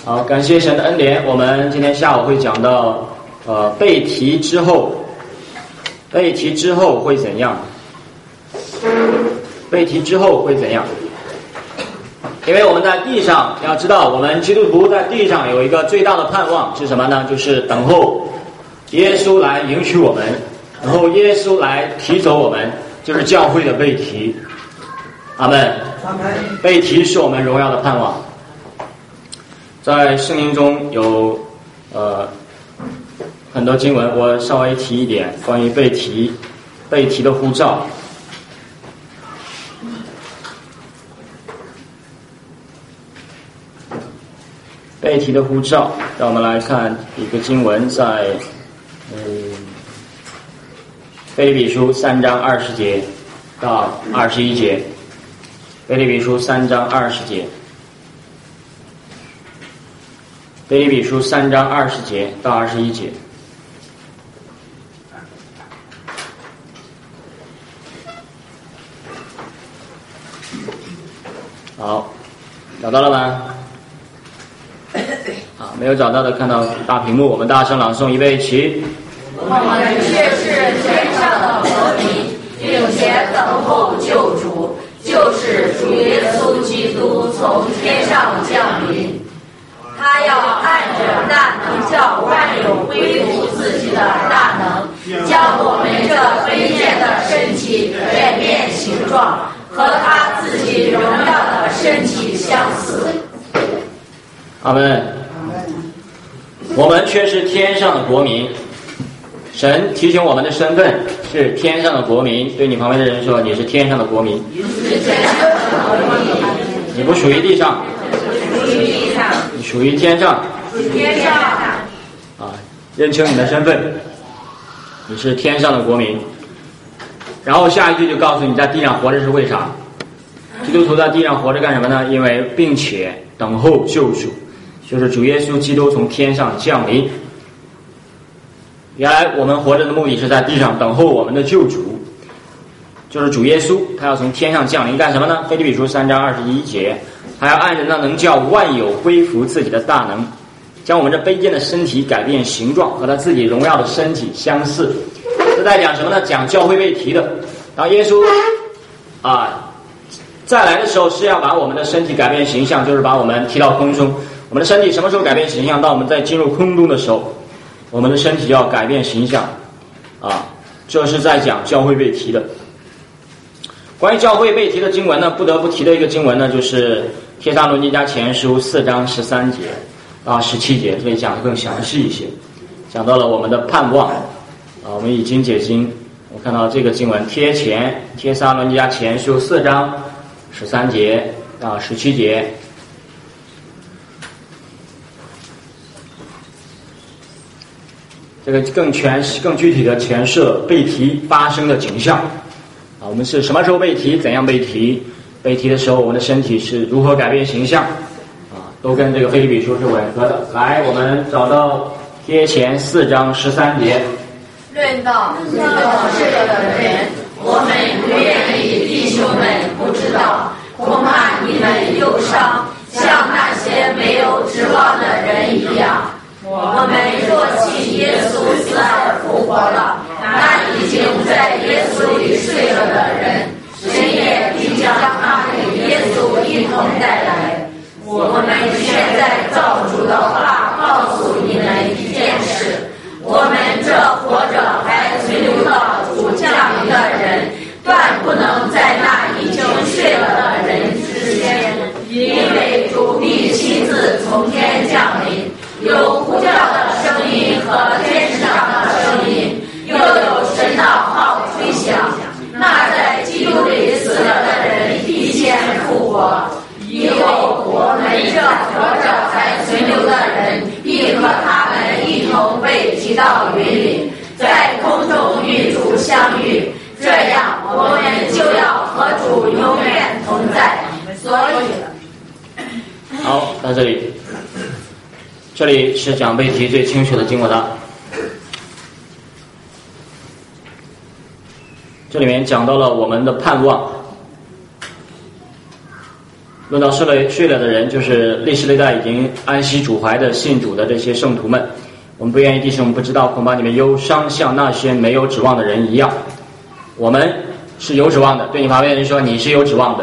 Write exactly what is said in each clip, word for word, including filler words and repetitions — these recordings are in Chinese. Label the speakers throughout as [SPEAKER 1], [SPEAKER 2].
[SPEAKER 1] 好，感谢神的恩典。我们今天下午会讲到，呃，被提之后，被提之后会怎样？被提之后会怎样？因为我们在地上要知道，我们基督徒在地上有一个最大的盼望是什么呢？就是等候耶稣来迎娶我们，然后耶稣来提走我们，就是教会的被提。阿们。被提是我们荣耀的盼望。在圣经中有呃很多经文，我稍微提一点关于被提被提的呼召。被提的呼召，让我们来看一个经文，在嗯腓立比书三章二十节到二十一节。腓立比书三章二十节。腓立比书三章二十节到二十一节。好，找到了吗？好，没有找到的看到大屏幕，我们大声朗诵，预备起。
[SPEAKER 2] 我们却是天上的国民，并且等候救主，就是主耶稣基督从天上降临。他要按着大能叫万有归服自己的大能，将我们这卑贱的身体改变形状，和他自己荣耀的身体相似。
[SPEAKER 1] 阿们。我们却是天上的国民，神提醒我们的身份是天上的国民。对你旁边的人说，你是天上的国民，你不属于地上，你属于天上。
[SPEAKER 2] 天上
[SPEAKER 1] 啊，认清你的身份，你是天上的国民。然后下一句就告诉你，在地上活着是为啥？基督徒在地上活着干什么呢？因为并且等候救主，就是主耶稣基督从天上降临。原来我们活着的目的是在地上等候我们的救主，就是主耶稣，他要从天上降临干什么呢？腓立比书三章二十一节，他要按着那能叫万有归服自己的大能，将我们这卑贱的身体改变形状，和他自己荣耀的身体相似。这在讲什么呢？讲教会被提的。当耶稣啊再来的时候，是要把我们的身体改变形象，就是把我们提到空中。我们的身体什么时候改变形象？当我们在进入空中的时候，我们的身体要改变形象啊，这是在讲教会被提的。关于教会被提的经文呢，不得不提的一个经文呢，就是帖撒罗尼迦前书四章十三节啊十七节，这里讲的更详细一些，讲到了我们的盼望啊。我们已经解经，我看到这个经文贴前帖撒罗尼迦前书四章十三节啊十七节。这个更全更具体的诠释了被提发生的景象啊，我们是什么时候被提，怎样被提，被提的时候我们的身体是如何改变形象啊，都跟这个腓立比书是吻合的。来，我们找到贴前四章十三节。
[SPEAKER 2] 论到这个的人，我们不愿意弟兄们不知道，恐怕你们忧伤，像那些没有指望的人一样。我们若信耶稣死而复活了，那已经在耶稣里睡了的人，神也必将他与耶稣一同带来。我们现在照主的话告诉你们一件事，我们这活着还存留到主降临的人，断不能在那已经睡了的人之间，因为主必亲自从天降临，有呼叫的声音和天使长的声音，又有神的号吹响，那在基督里死了的人必先复活。以后我们这活着还存留的人，必和他们一同被提到云里，在空中与主相遇，这样我们就要和主永远同在。所以
[SPEAKER 1] 好，到这里，这里是讲被提最清楚的经文了。这里面讲到了我们的盼望， 论到睡了睡了的人，就是历世历代已经安息主怀的信主的这些圣徒们。我们不愿意弟兄不知道，恐怕你们忧伤像那些没有指望的人一样。我们是有指望的，对你旁边的人说，你是有指望的，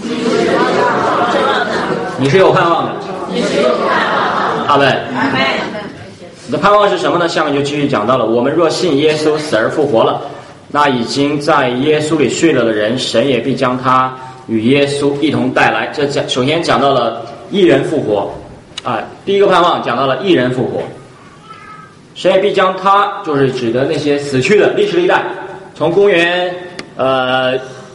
[SPEAKER 1] 你是有盼望的，阿们。你的盼望是什么呢？下面就继续讲到了，我们若信耶稣死而复活了，那已经在耶稣里睡了的人，神也必将他与耶稣一同带来。这讲首先讲到了义人复活啊，第一个盼望讲到了义人复活，神也必将他，就是指的那些死去的历史历代，从公元呃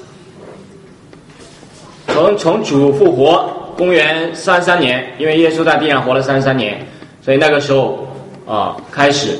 [SPEAKER 1] 从从主复活公元三三年，因为耶稣在地上活了三三年，所以那个时候啊开始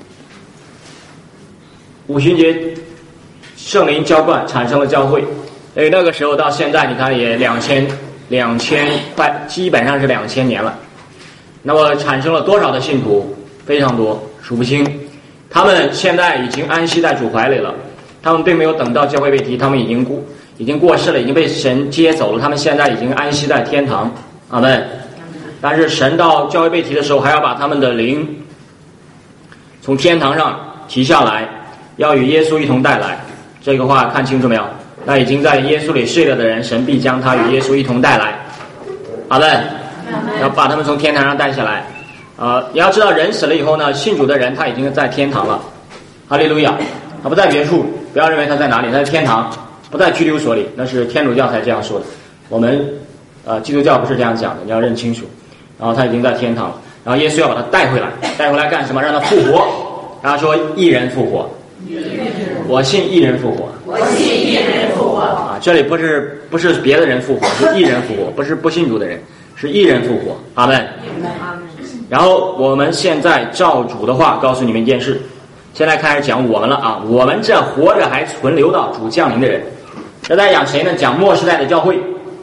[SPEAKER 1] 五旬节圣灵浇灌产生了教会，所以那个时候到现在你看也两千两千快基本上是两千年了。那么产生了多少的信徒？非常多，数不清。他们现在已经安息在主怀里了，他们并没有等到教会被提，他们已经过已经过世了，已经被神接走了，他们现在已经安息在天堂，阿们。但是神到教会被提的时候，还要把他们的灵从天堂上提下来，要与耶稣一同带来。这个话看清楚没有？那已经在耶稣里睡了的人，神必将他与耶稣一同带来，阿们。要把他们从天堂上带下来。呃，你要知道，人死了以后呢，信主的人他已经在天堂了，哈利路亚。他不在别处，不要认为他在哪里，他在天堂，不在拘留所里，那是天主教才这样说的。我们呃基督教不是这样讲的，你要认清楚。然后他已经在天堂了，然后耶稣要把他带回来，带回来干什么？让他复活。然后说一人复活，我信一人复活，
[SPEAKER 2] 我信一人复活。
[SPEAKER 1] 啊，这里不是不是别的人复活，是一人复活，不是不信主的人，是一人复活，阿们。然后我们现在照主的话告诉你们一件事，现在开始讲我们了啊，我们这活着还存留到主降临的人，这在讲谁呢？讲末世代的教会。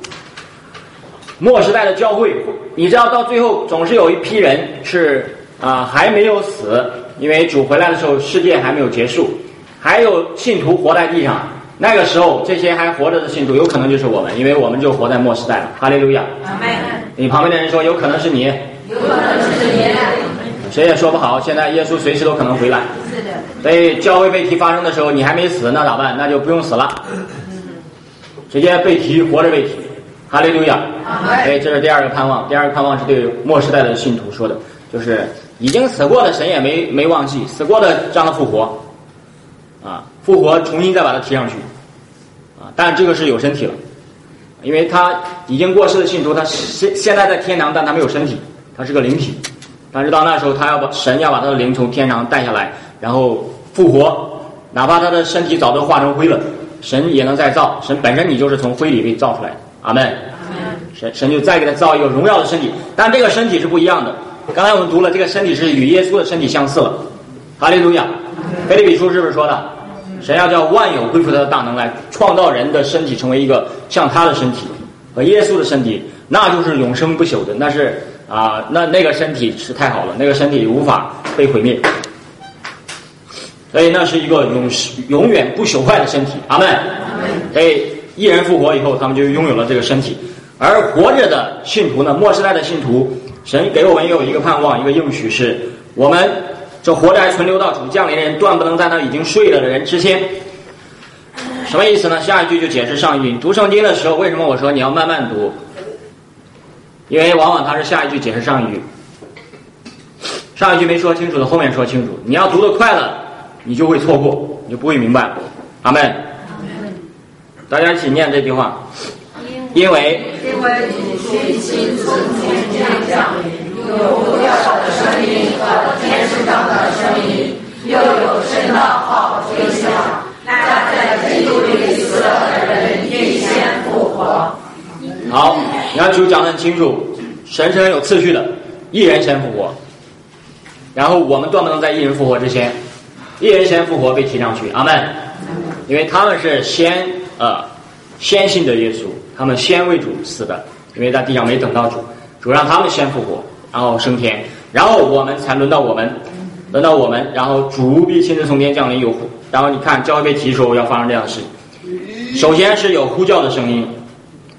[SPEAKER 1] 末世代的教会，你知道到最后总是有一批人是啊、呃、还没有死，因为主回来的时候世界还没有结束，还有信徒活在地上。那个时候这些还活着的信徒有可能就是我们，因为我们就活在末世代了，哈利路亚。你旁边的人说有可能是你，
[SPEAKER 2] 有可能是你，
[SPEAKER 1] 谁也说不好，现在耶稣随时都可能回来。
[SPEAKER 2] 是的。
[SPEAKER 1] 所以教会被提发生的时候你还没死，那咋办？那就不用死了，直接被提，活着被提，哈利路亚。所以这是第二个盼望。第二个盼望是对末世代的信徒说的，就是已经死过的神也没没忘记，死过的让他复活啊，复活重新再把他提上去啊，但这个是有身体了，因为他已经过世的信徒，他现现在在天堂，但他没有身体，他是个灵体。但是到那时候他要把神要把他的灵从天上带下来，然后复活，哪怕他的身体早都化成灰了，神也能再造，神本身你就是从灰里被造出来的，阿们。神神就再给他造一个荣耀的身体，但这个身体是不一样的。刚才我们读了，这个身体是与耶稣的身体相似了，哈利路亚。腓立比书是不是说的？神要叫万有恢复他的大能，来创造人的身体成为一个像他的身体和耶稣的身体，那就是永生不朽的，那是啊、呃，那那个身体是太好了，那个身体无法被毁灭，所以那是一个永永远不朽坏的身体，阿们。所以一人复活以后，他们就拥有了这个身体。而活着的信徒呢，末世代的信徒，神给我们也有一个盼望，一个应许，是我们这活着还存留到主降临的人，断不能在那已经睡了的人之前。什么意思呢？下一句就解释上一句。读圣经的时候，为什么我说你要慢慢读？因为往往它是下一句解释上一句，上一句没说清楚的，后面说清楚。你要读得快了，你就会错过，你就不会明白。阿们。大家一起念这句话。因为
[SPEAKER 2] 因为主须亲从天降临，有呼叫的声音和天使长的声音，又有神的号吹响，那在基督里死了的人必先复活。
[SPEAKER 1] 好，你看主讲得很清楚，神是很有次序的，一人先复活，然后我们断不能在一人复活之前，一人先复活被提上去，阿们。因为他们是先呃先信的耶稣，他们先为主死的，因为在地上没等到主，主让他们先复活，然后升天，然后我们才轮到我们，轮到我们，然后主必亲自从天降临有，然后你看教会被提的时候要发生这样的事，首先是有呼叫的声音，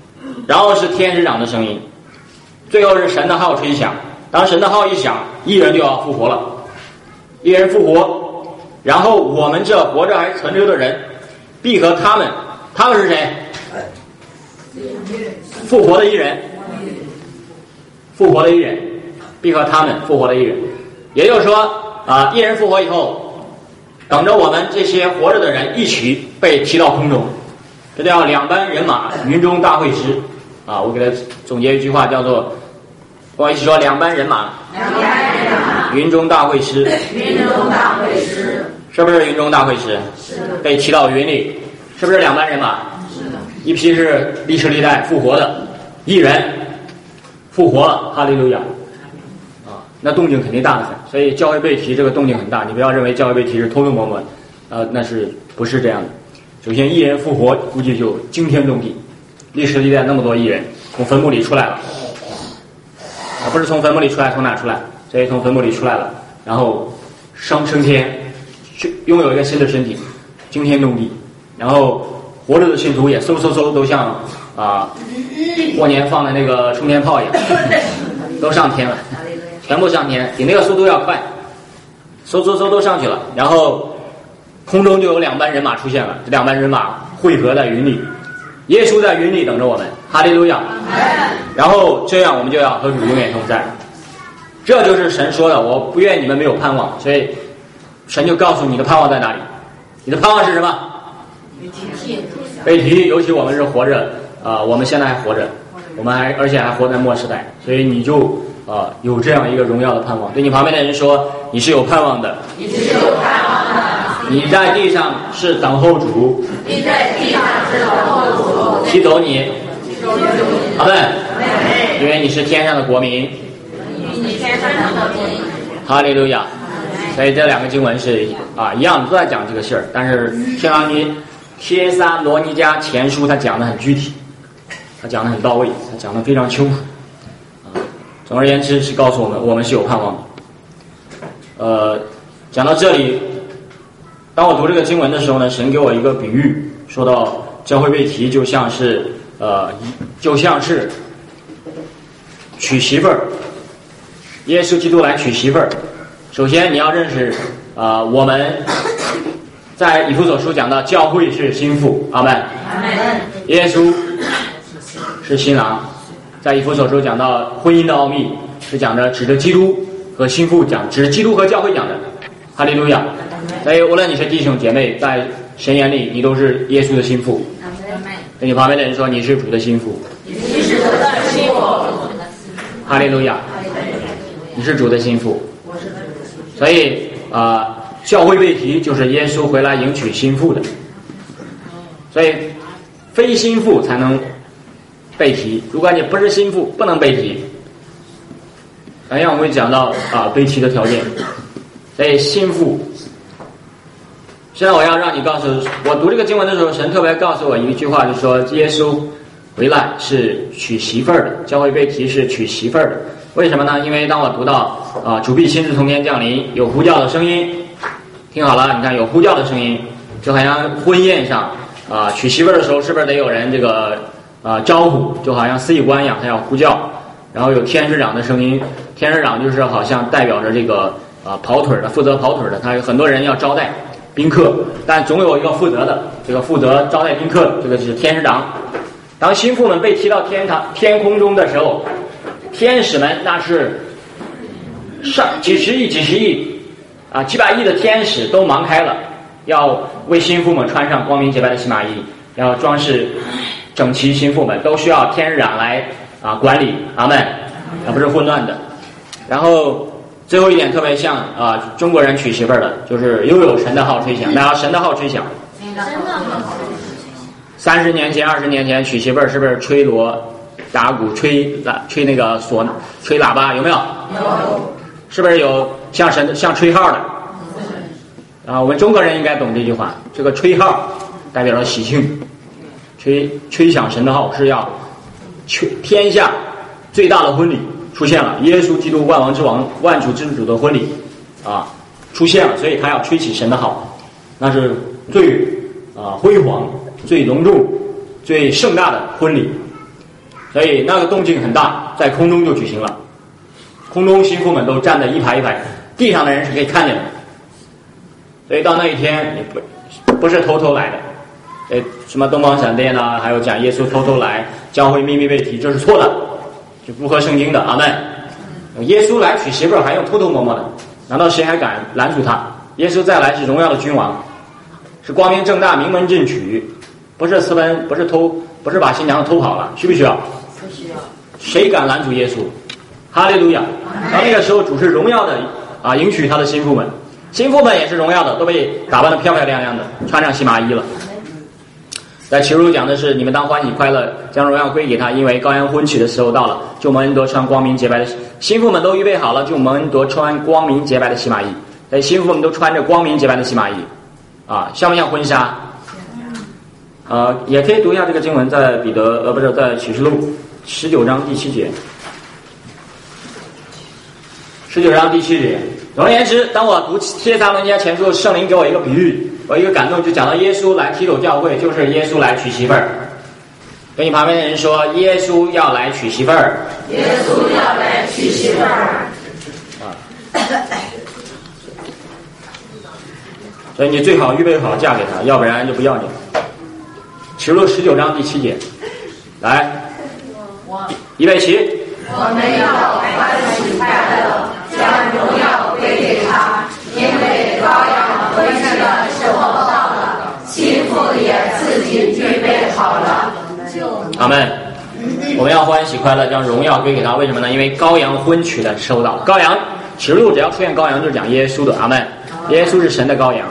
[SPEAKER 1] 然后是天使长的声音，最后是神的号吹响。当神的号一响，一人就要复活了，一人复活，然后我们这活着还存留的人必和他们，他们是谁？复活的一人，复活的一人必和他们复活的一人。也就是说啊，一人复活以后，等着我们这些活着的人一起被提到空中，这叫两班人马，云中大会师啊。我给他总结一句话，叫做不好意思说两班人马，
[SPEAKER 2] 两班人马，
[SPEAKER 1] 云中大会师，
[SPEAKER 2] 云中大会师，
[SPEAKER 1] 是不是云中大会师？
[SPEAKER 2] 是的。
[SPEAKER 1] 被提到云里，是不是两班人马？
[SPEAKER 2] 是的。
[SPEAKER 1] 一批是历世历代复活的一人，复活了，哈利路亚啊！那动静肯定大得很，所以教会被提这个动静很大。你不要认为教会被提是偷偷摸摸，呃，那是不是这样的？首先，一人复活，估计就惊天动地。历世历代那么多艺人从坟墓里出来了，啊，不是从坟墓里出来，从哪出来？所以从坟墓里出来了，然后升升天，拥有一个新的身体，惊天动地。然后活着的信徒也嗖嗖嗖都像啊过年放的那个冲天炮一样，都上天了，全部上天，比那个速度要快，嗖嗖嗖都上去了。然后空中就有两班人马出现了，这两班人马汇合在云里，耶稣在云里等着我们，哈利路亚。然后这样我们就要和主永远同在。这就是神说的，我不愿你们没有盼望，所以神就告诉你的盼望在哪里。你的盼望是什么？被提，尤其我们是活着啊、呃，我们现在还活着，我们还而且还活在末时代，所以你就啊、呃、有这样一个荣耀的盼望。对你旁边的人说，你是有盼望的，
[SPEAKER 2] 你是有盼望的。
[SPEAKER 1] 你在地上是等候主，
[SPEAKER 2] 你在地上是等候主，
[SPEAKER 1] 提走你，阿门。因为你是天上的国民，
[SPEAKER 2] 你天上的国民，
[SPEAKER 1] 哈利路亚。所以这两个经文是啊一样的，都在讲这个事儿，但是天朗尼。帖撒罗尼迦前书他讲得很具体，他讲得很到位，他讲得非常清楚啊。总而言之是告诉我们，我们是有盼望的。呃，讲到这里，当我读这个经文的时候呢，神给我一个比喻，说到教会被提就像是呃，就像是娶媳妇儿，耶稣基督来娶媳妇儿。首先你要认识啊、呃，我们。在以弗所书讲到教会是心腹，阿们。耶稣是新郎。在以弗所书讲到婚姻的奥秘，是讲着指着基督和心腹讲，指基督和教会讲的，哈利路亚。所以无论你是弟兄姐妹，在神眼里你都是耶稣的心腹。对你旁边的人说，你是主的心腹，
[SPEAKER 2] 你是主的心腹，
[SPEAKER 1] 哈利路亚。你是主的心腹。所以啊。呃教会被提就是耶稣回来迎娶心腹的，所以非心腹才能被提。如果你不是心腹，不能被提。等一下我们会讲到啊被提的条件。所以心腹，现在我要让你告诉我，读这个经文的时候，神特别告诉我一句话，就是说耶稣回来是娶媳妇儿的，教会被提是娶媳妇儿的。为什么呢？因为当我读到啊主必亲自从天降临，有呼叫的声音。听好了，你看有呼叫的声音，就好像婚宴上啊、呃、娶媳妇儿的时候，是不是得有人这个啊、呃、招呼，就好像司仪官一样，他要呼叫，然后有天使长的声音，天使长就是好像代表着这个啊、呃、跑腿的，负责跑腿的，他有很多人要招待宾客，但总有一个负责的，这个负责招待宾客，这个是天使长。当心腹们被提到天堂天空中的时候，天使们那是上几十亿几十亿啊，几百亿的天使都忙开了，要为心腹们穿上光明洁白的细麻衣，要装饰整齐心腹们，都需要天使长来啊管理，阿们，而不是混乱的。然后最后一点特别像啊中国人娶媳妇儿的，就是又有神的号吹响，大家神的号吹响。三十年前、二十年前娶媳妇儿是不是吹锣、打鼓、吹喇、吹那个唢、吹喇叭？有没有？有。是不是有像神像吹号的？啊，我们中国人应该懂这句话。这个吹号代表了喜庆，吹吹响神的号是要天下最大的婚礼出现了，耶稣基督万王之王、万主之主的婚礼啊出现了，所以他要吹起神的号，那是最啊辉煌、最隆重、最盛大的婚礼。 所以那个动静很大，在空中就举行了。空中心腹们都站在一排一排，地上的人是可以看见的。所以到那一天，你不不是偷偷来的，呃，什么东方闪电啊，还有讲耶稣偷偷来，教会秘密被提，这是错的，就不合圣经的。阿们。耶稣来娶媳妇儿还用偷偷摸摸的，难道谁还敢拦住他？耶稣再来是荣耀的君王，是光明正大、名门正娶，不是私奔，不是偷，不是把新娘偷跑了，需不需要？
[SPEAKER 2] 不需要。
[SPEAKER 1] 谁敢拦住耶稣？哈利路亚！到那个时候，主是荣耀的啊，迎娶他的心腹们，心腹们也是荣耀的，都被打扮得漂漂亮亮的，穿上细麻衣了。在启示录讲的是，你们当欢喜快乐，将荣耀归给他，因为羔羊婚娶的时候到了，就蒙恩得穿光明洁白的心腹们都预备好了，就蒙恩得穿光明洁白的细麻衣。所以心腹们都穿着光明洁白的细麻衣，啊，像不像婚纱？呃，也可以读一下这个经文，在彼得呃不是在启示录十九章第七节。十九章第七节。总而言之，当我读帖撒罗尼迦前书，圣灵给我一个比喻，我一个感动，就讲到耶稣来提走教会，就是耶稣来娶媳妇儿。跟你旁边的人说，耶稣要来娶媳妇儿。
[SPEAKER 2] 耶稣要来娶媳妇儿。
[SPEAKER 1] 啊。所以你最好预备好嫁给他，要不然就不要你。启示录十九章第七节，来，预备起。
[SPEAKER 2] 我们要欢喜快乐，将荣耀归给他，因为羔羊婚娶的时候到了，心腹也自己预备好了。
[SPEAKER 1] 阿们。我们要欢喜快乐，将荣耀归给他。为什么呢？因为羔羊婚娶的时候到了。羔羊，启示录只要出现羔羊，就是讲耶稣的。阿们。耶稣是神的羔羊。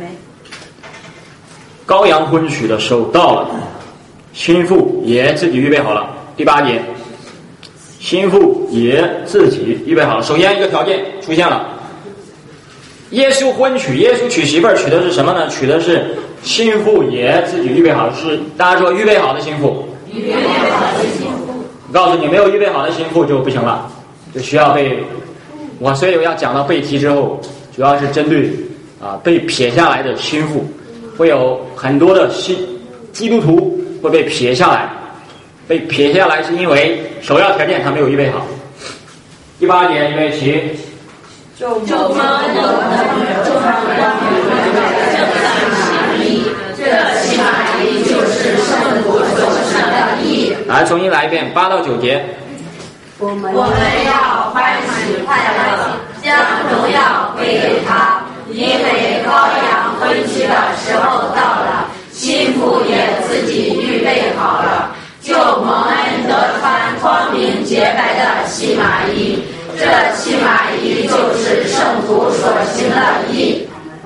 [SPEAKER 1] 羔羊婚娶的时候到了，心腹也自己预备好了。第八节。心腹也自己预备好了。首先一个条件出现了，耶稣婚娶，耶稣娶媳妇儿娶的是什么呢？娶的是心腹也自己预备好了，是大家说预备好的心腹。
[SPEAKER 2] 预备好的心腹。
[SPEAKER 1] 我告诉你，没有预备好的心腹就不行了，就需要被我所以我要讲到被提之后，主要是针对啊被撇下来的心腹，会有很多的新基督徒会被撇下来。被撇下来是因为首要条件他没有预备好。第八节，预备起。
[SPEAKER 2] 就蒙恩得穿光明正大细麻衣，这细麻衣就是圣徒所生的义。
[SPEAKER 1] 来，重新来一遍，八到九节。
[SPEAKER 2] 我们要欢喜快乐，将荣耀归给他，因为羔羊婚娶的时候到了，心腹也自己预备好了。就蒙恩得穿光明洁白的细麻衣，这细麻衣就是圣徒所行的义。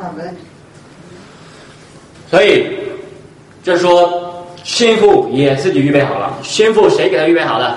[SPEAKER 1] 所以，这说心腹也自己预备好了。心腹谁给他预备好的？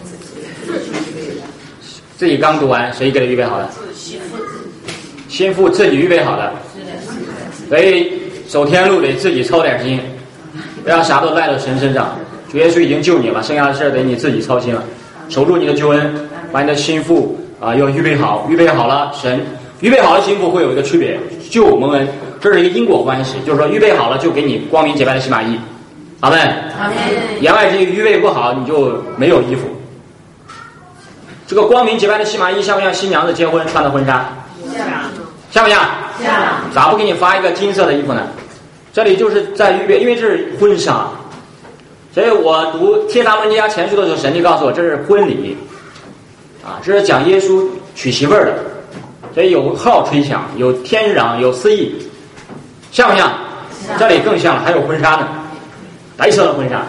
[SPEAKER 1] 自己刚读完，谁给他预备好的？心腹自己预备好的。所以走天路得自己操点心，不要啥都赖到神身上。主耶稣已经救你了，剩下的事得你自己操心了。守住你的救恩，把你的心腹啊要预备好，预备好了，神预备好了心腹会有一个区别，救蒙恩，这是一个因果关系，就是说预备好了就给你光明洁白的细麻衣。阿们。
[SPEAKER 2] 阿们。
[SPEAKER 1] 言外之意，预备不好你就没有衣服。这个光明洁白的细麻衣像不像新娘子结婚穿的婚纱？
[SPEAKER 2] 像。
[SPEAKER 1] 像不像？
[SPEAKER 2] 像。
[SPEAKER 1] 咋不给你发一个金色的衣服呢？这里就是在预备，因为这是婚纱。所以我读帖撒罗尼迦前书的时候，神就告诉我这是婚礼，啊，这是讲耶稣娶媳妇儿的，所以有号吹响，有天使长，有司仪，像不像？这里更像了，还有婚纱呢，白色的婚纱，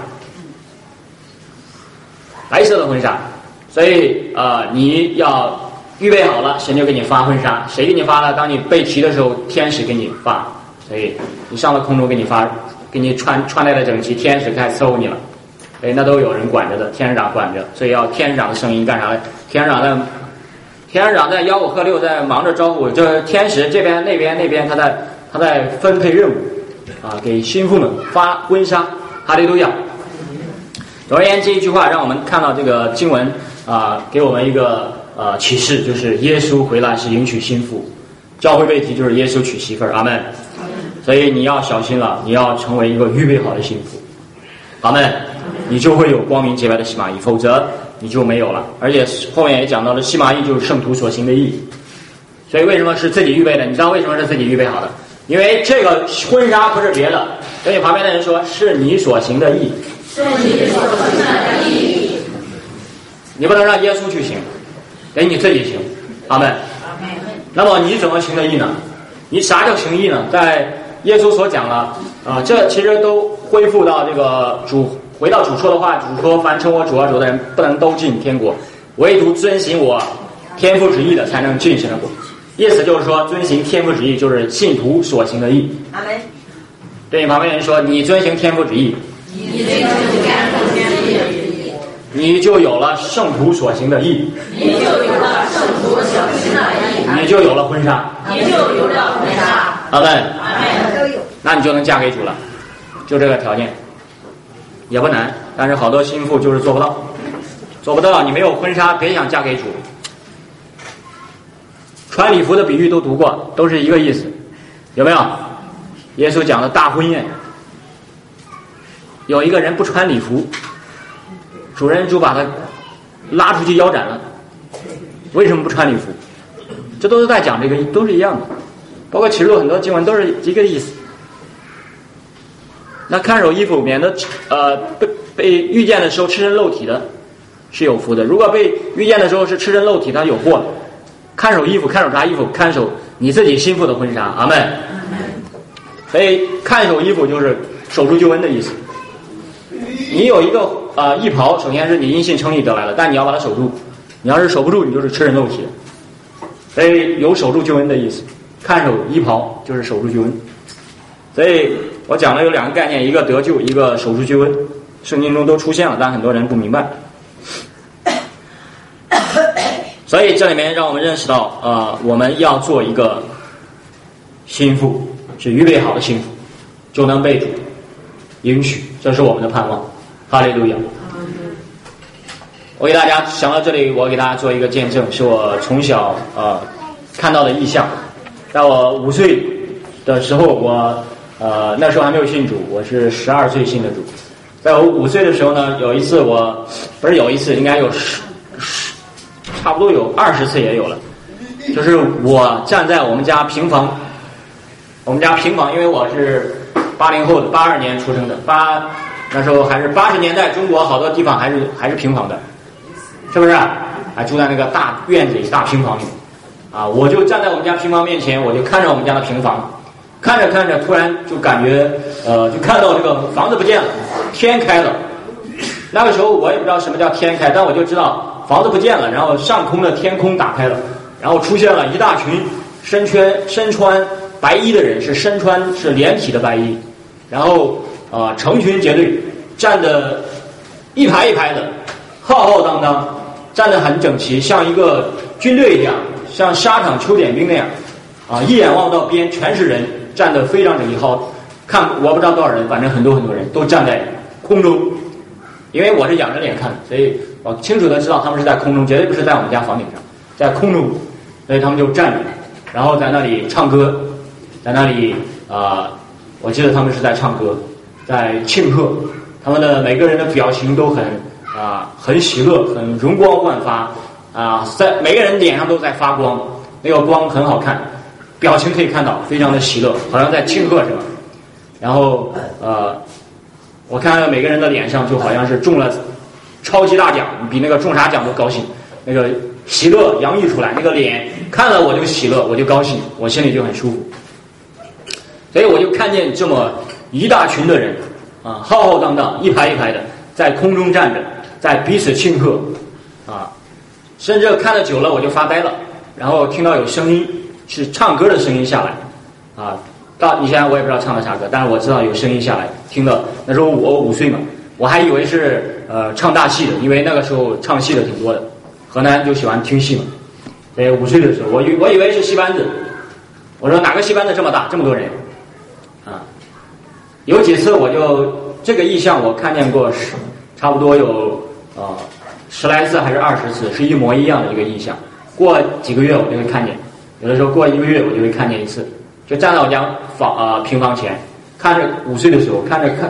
[SPEAKER 1] 白色的婚纱，所以呃你要预备好了，神就给你发婚纱。谁给你发了？当你被提的时候，天使给你发，所以你上了空中给你发。给你穿穿戴的整齐，天使开始伺候你了，所以那都有人管着的，天使长管着，所以要天使长的声音干啥呢？天使长在天使长在吆五喝六，在忙着招呼，这天使这边那边那边，他在他在分配任务啊，给心腹们发婚纱。哈利路亚。总而言之，一句话让我们看到这个经文啊，给我们一个呃启示，就是耶稣回来是迎娶心腹，教会被提就是耶稣娶媳妇儿。阿们。所以你要小心了，你要成为一个预备好的心腹。阿们。 你就会有光明洁白的细麻衣，否则你就没有了。而且后面也讲到了，细麻衣就是圣徒所行的义。所以为什么是自己预备的？你知道为什么是自己预备好的？因为这个婚纱不是别的，跟你旁边的人说，是你所行的义。
[SPEAKER 2] 是你所行的义。
[SPEAKER 1] 你不能让耶稣去行，得你自己行。阿们。那么你怎么行的义呢？你啥叫行义呢？在耶稣所讲了啊、呃，这其实都恢复到这个主，回到主说的话，主说凡称我主啊主的人不能都进天国，唯独遵行我天父旨意的才能进神的国。意思就是说，遵行天父旨意就是信徒所行的义。
[SPEAKER 2] 阿们。
[SPEAKER 1] 对你旁边人说，你遵行天父旨意，
[SPEAKER 2] 你遵行天父旨意，
[SPEAKER 1] 你就有了圣徒所行的义，
[SPEAKER 2] 你就有了圣徒所行的义，
[SPEAKER 1] 你就有了婚纱，
[SPEAKER 2] 你就有了婚纱。
[SPEAKER 1] 阿们。
[SPEAKER 2] 阿们。
[SPEAKER 1] 那你就能嫁给主了，就这个条件，也不难。但是好多心腹就是做不到，做不到。你没有婚纱，别想嫁给主。穿礼服的比喻都读过，都是一个意思，有没有？耶稣讲的大婚宴，有一个人不穿礼服，主人就把他拉出去腰斩了。为什么不穿礼服？这都是在讲这个，都是一样的。包括启示录很多经文都是一个意思。那看守衣服，免得呃被被遇见的时候赤身露体的，是有福的；如果被遇见的时候是赤身露体，他有祸的。看守衣服，看守啥衣服？看守你自己心腹的婚纱。阿们。所以看守衣服就是守住救恩的意思。你有一个呃衣袍，首先是你因信称义得来了，但你要把它守住。你要是守不住，你就是赤身露体的。所以有守住救恩的意思。看守衣袍就是守住救恩。所以我讲了有两个概念，一个得救，一个守住救恩。圣经中都出现了，但很多人不明白。所以这里面让我们认识到，呃，我们要做一个心腹，是预备好的心腹，就能被主允许，这是我们的盼望。哈利路亚！我给大家想到这里，我给大家做一个见证，是我从小呃看到的异象。在我五岁的时候，我呃那时候还没有信主，我是十二岁信的主。在我五岁的时候呢，有一次我不是有一次，应该有十十。差不多有二十次也有了，就是我站在我们家平房，我们家平房，因为我是八零后的，八二年出生的，八那时候还是八十年代，中国好多地方还是还是平房的，是不是？还住在那个大院子里、大平房里，啊，我就站在我们家平房面前，我就看着我们家的平房，看着看着，突然就感觉呃，就看到这个房子不见了，天开了。那个时候我也不知道什么叫天开，但我就知道。房子不见了，然后上空的天空打开了，然后出现了一大群身穿身穿白衣的人，是身穿是连体的白衣，然后啊、呃、成群结队站的一排一排的，浩浩荡荡，站得很整齐，像一个军队一样，像沙场秋点兵那样啊，一眼望不到边，全是人，站得非常整齐。好看，我不知道多少人，反正很多很多人都站在空中，因为我是仰着脸看，所以我清楚的知道他们是在空中，绝对不是在我们家房顶上，在空中，所以他们就站着，然后在那里唱歌，在那里啊、呃，我记得他们是在唱歌，在庆贺，他们的每个人的表情都很啊、呃、很喜乐，很容光焕发啊、呃，在每个人脸上都在发光，那个光很好看，表情可以看到非常的喜乐，好像在庆贺什么，然后呃，我看到每个人的脸上就好像是中了超级大奖，比那个中啥奖都高兴，那个喜乐洋溢出来，那个脸看了我就喜乐，我就高兴，我心里就很舒服。所以我就看见这么一大群的人啊，浩浩荡荡，一排一排的在空中站着，在彼此庆贺啊，甚至看得久了我就发呆了，然后听到有声音是唱歌的声音下来啊，到以前我也不知道唱的啥歌，但是我知道有声音下来，听了那时候我五岁嘛。我还以为是呃唱大戏的，因为那个时候唱戏的挺多的，河南就喜欢听戏嘛。所以五岁的时候，我以我以为是戏班子，我说哪个戏班子这么大，这么多人啊？有几次我就这个意象我看见过，差不多有呃十来次还是二十次，是一模一样的一个意象。过几个月我就会看见，有的时候过一个月我就会看见一次，就站在我家房呃平房前，看着五岁的时候看着看。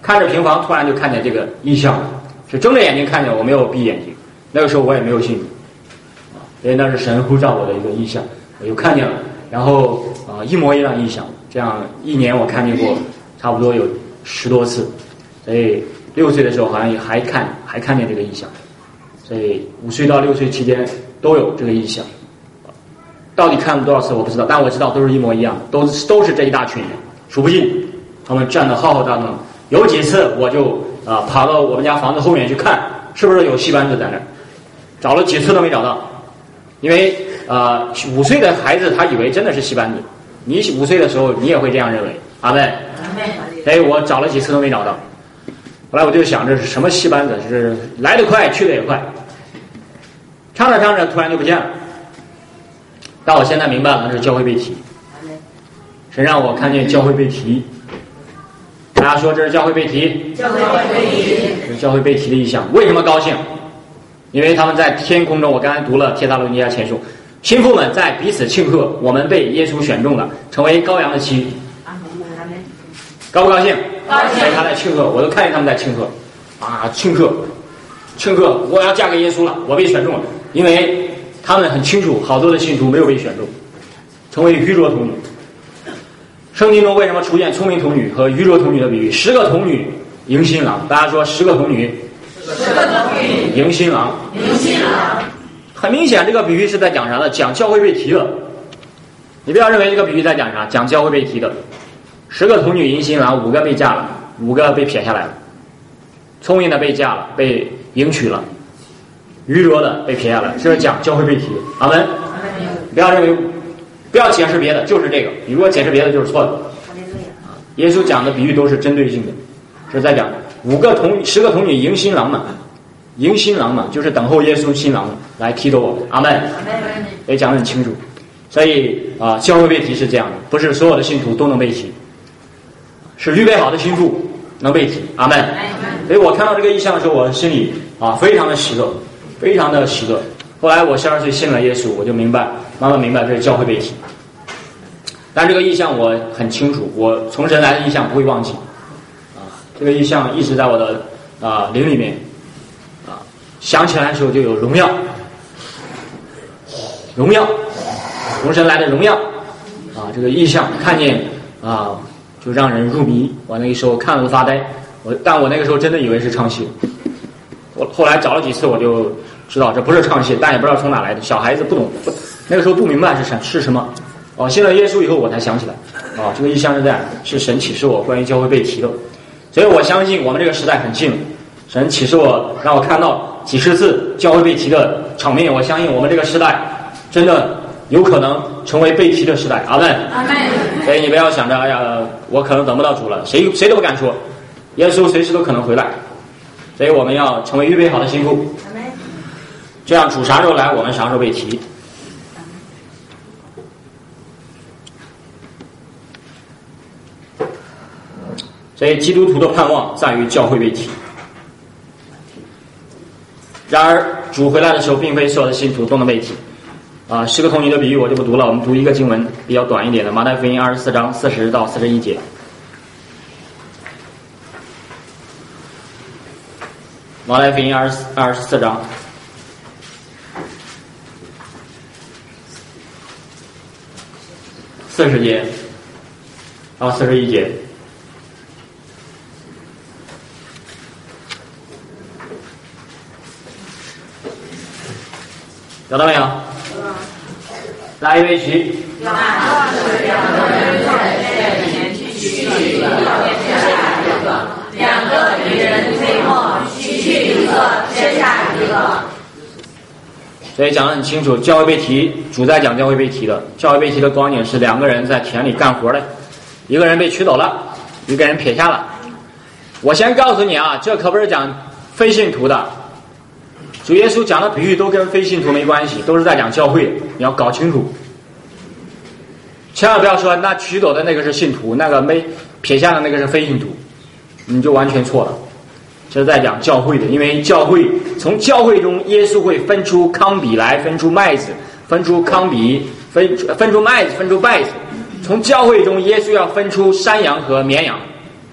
[SPEAKER 1] 看着平房，突然就看见这个异象，是睁着眼睛看见，我没有闭眼睛。那个时候我也没有信主，啊，所以那是神呼召我的一个异象，我就看见了。然后啊、呃，一模一样异象，这样一年我看见过差不多有十多次，所以六岁的时候好像也还看还看见这个异象，所以五岁到六岁期间都有这个异象。到底看了多少次我不知道，但我知道都是一模一样，都都是这一大群人，数不尽，他们站得浩浩荡荡。有几次我就啊、呃、跑到我们家房子后面去看，是不是有戏班子在那儿，找了几次都没找到，因为呃五岁的孩子他以为真的是戏班子，你五岁的时候你也会这样认为，阿们。所以我找了几次都没找到，后来我就想这是什么戏班子，是来得快去得也快，唱着唱着突然就不见了。但我现在明白了，那是教会被提，神让我看见教会被提。大家说这是教会被提，
[SPEAKER 2] 教会被提，
[SPEAKER 1] 这是教会被提的意象。为什么高兴？因为他们在天空中，我刚才读了帖撒罗尼迦前书，心腹们在彼此庆贺，我们被耶稣选中了，成为羔羊的妻。高不高兴？
[SPEAKER 2] 高兴。
[SPEAKER 1] 所以他在庆贺，我都看见他们在庆贺，啊，庆贺，庆贺，我要嫁给耶稣了，我被选中了。因为他们很清楚，好多的信徒没有被选中，成为愚拙童女。圣经中为什么出现聪明童女和愚拙童女的比喻？十个童女迎新郎，大家说十个童女，
[SPEAKER 2] 十个童女
[SPEAKER 1] 迎新郎，
[SPEAKER 2] 迎新郎。
[SPEAKER 1] 很明显，这个比喻是在讲啥呢？讲教会被提的。你不要认为这个比喻在讲啥，讲教会被提的。十个童女迎新郎，五个被嫁了，五个被撇下来了。聪明的被嫁了，被迎娶了；愚拙的被撇下来，这是讲教会被提的。阿门。不要认为。不要解释别的，就是这个。你如果解释别的，就是错的。耶稣讲的比喻都是针对性的，是在讲五个童十个童女迎新郎嘛，迎新郎嘛，就是等候耶稣新郎来提走我们。阿门。也讲得很清楚。所以啊、呃，教会被提是这样的，不是所有的信徒都能被提，是预备好的心腹能被提。阿门。所以我看到这个异象的时候，我心里啊非常的喜乐，非常的喜乐。后来我十二岁信了耶稣，我就明白，慢慢明白这是教会被提。但这个意象我很清楚，我从神来的意象不会忘记，啊，这个意象一直在我的啊灵里面，啊，想起来的时候就有荣耀，荣耀，从神来的荣耀，啊，这个意象看见啊就让人入迷，我那个时候看了都发呆，我但我那个时候真的以为是唱戏，我后来找了几次我就。知道这不是唱戏，但也不知道从哪来的。小孩子不懂，不那个时候不明白是什是什么。哦，信了耶稣以后我才想起来，哦，这个意象是这样，是神启示我关于教会被提的。所以我相信我们这个时代很近，神启示我，让我看到几十次教会被提的场面。我相信我们这个时代真的有可能成为被提的时代。阿门。
[SPEAKER 2] 阿门。
[SPEAKER 1] 所以你不要想着，哎呀，我可能等不到主了，谁谁都不敢说，耶稣随时都可能回来。所以我们要成为预备好的心腹。这样主啥时候来，我们啥时候被提。所以基督徒的盼望在于教会被提。然而主回来的时候，并非所有的信徒都能被提。啊，十个童女的比喻我就不读了，我们读一个经文比较短一点的，马太福音二十四章四十到四十一节。马太福音二十二十四章。四十节到四十一节，找到没有？来一位举。
[SPEAKER 2] 两个人在面前去一个，撇下一个；两个女人推磨，去一个，撇下一个。
[SPEAKER 1] 所以讲得很清楚，教会被提，主在讲教会被提的。教会被提的光景是两个人在田里干活的，一个人被取走了，一个人撇下了。我先告诉你啊，这可不是讲非信徒的，主耶稣讲的比喻都跟非信徒没关系，都是在讲教会的，你要搞清楚。千万不要说那取走的那个是信徒，那个没撇下的那个是非信徒，你就完全错了。这是在讲教会的，因为教会从教会中，耶稣会分出糠秕来，分出麦子，分出糠秕，分分出麦子，分出稗子。从教会中，耶稣要分出山羊和绵羊。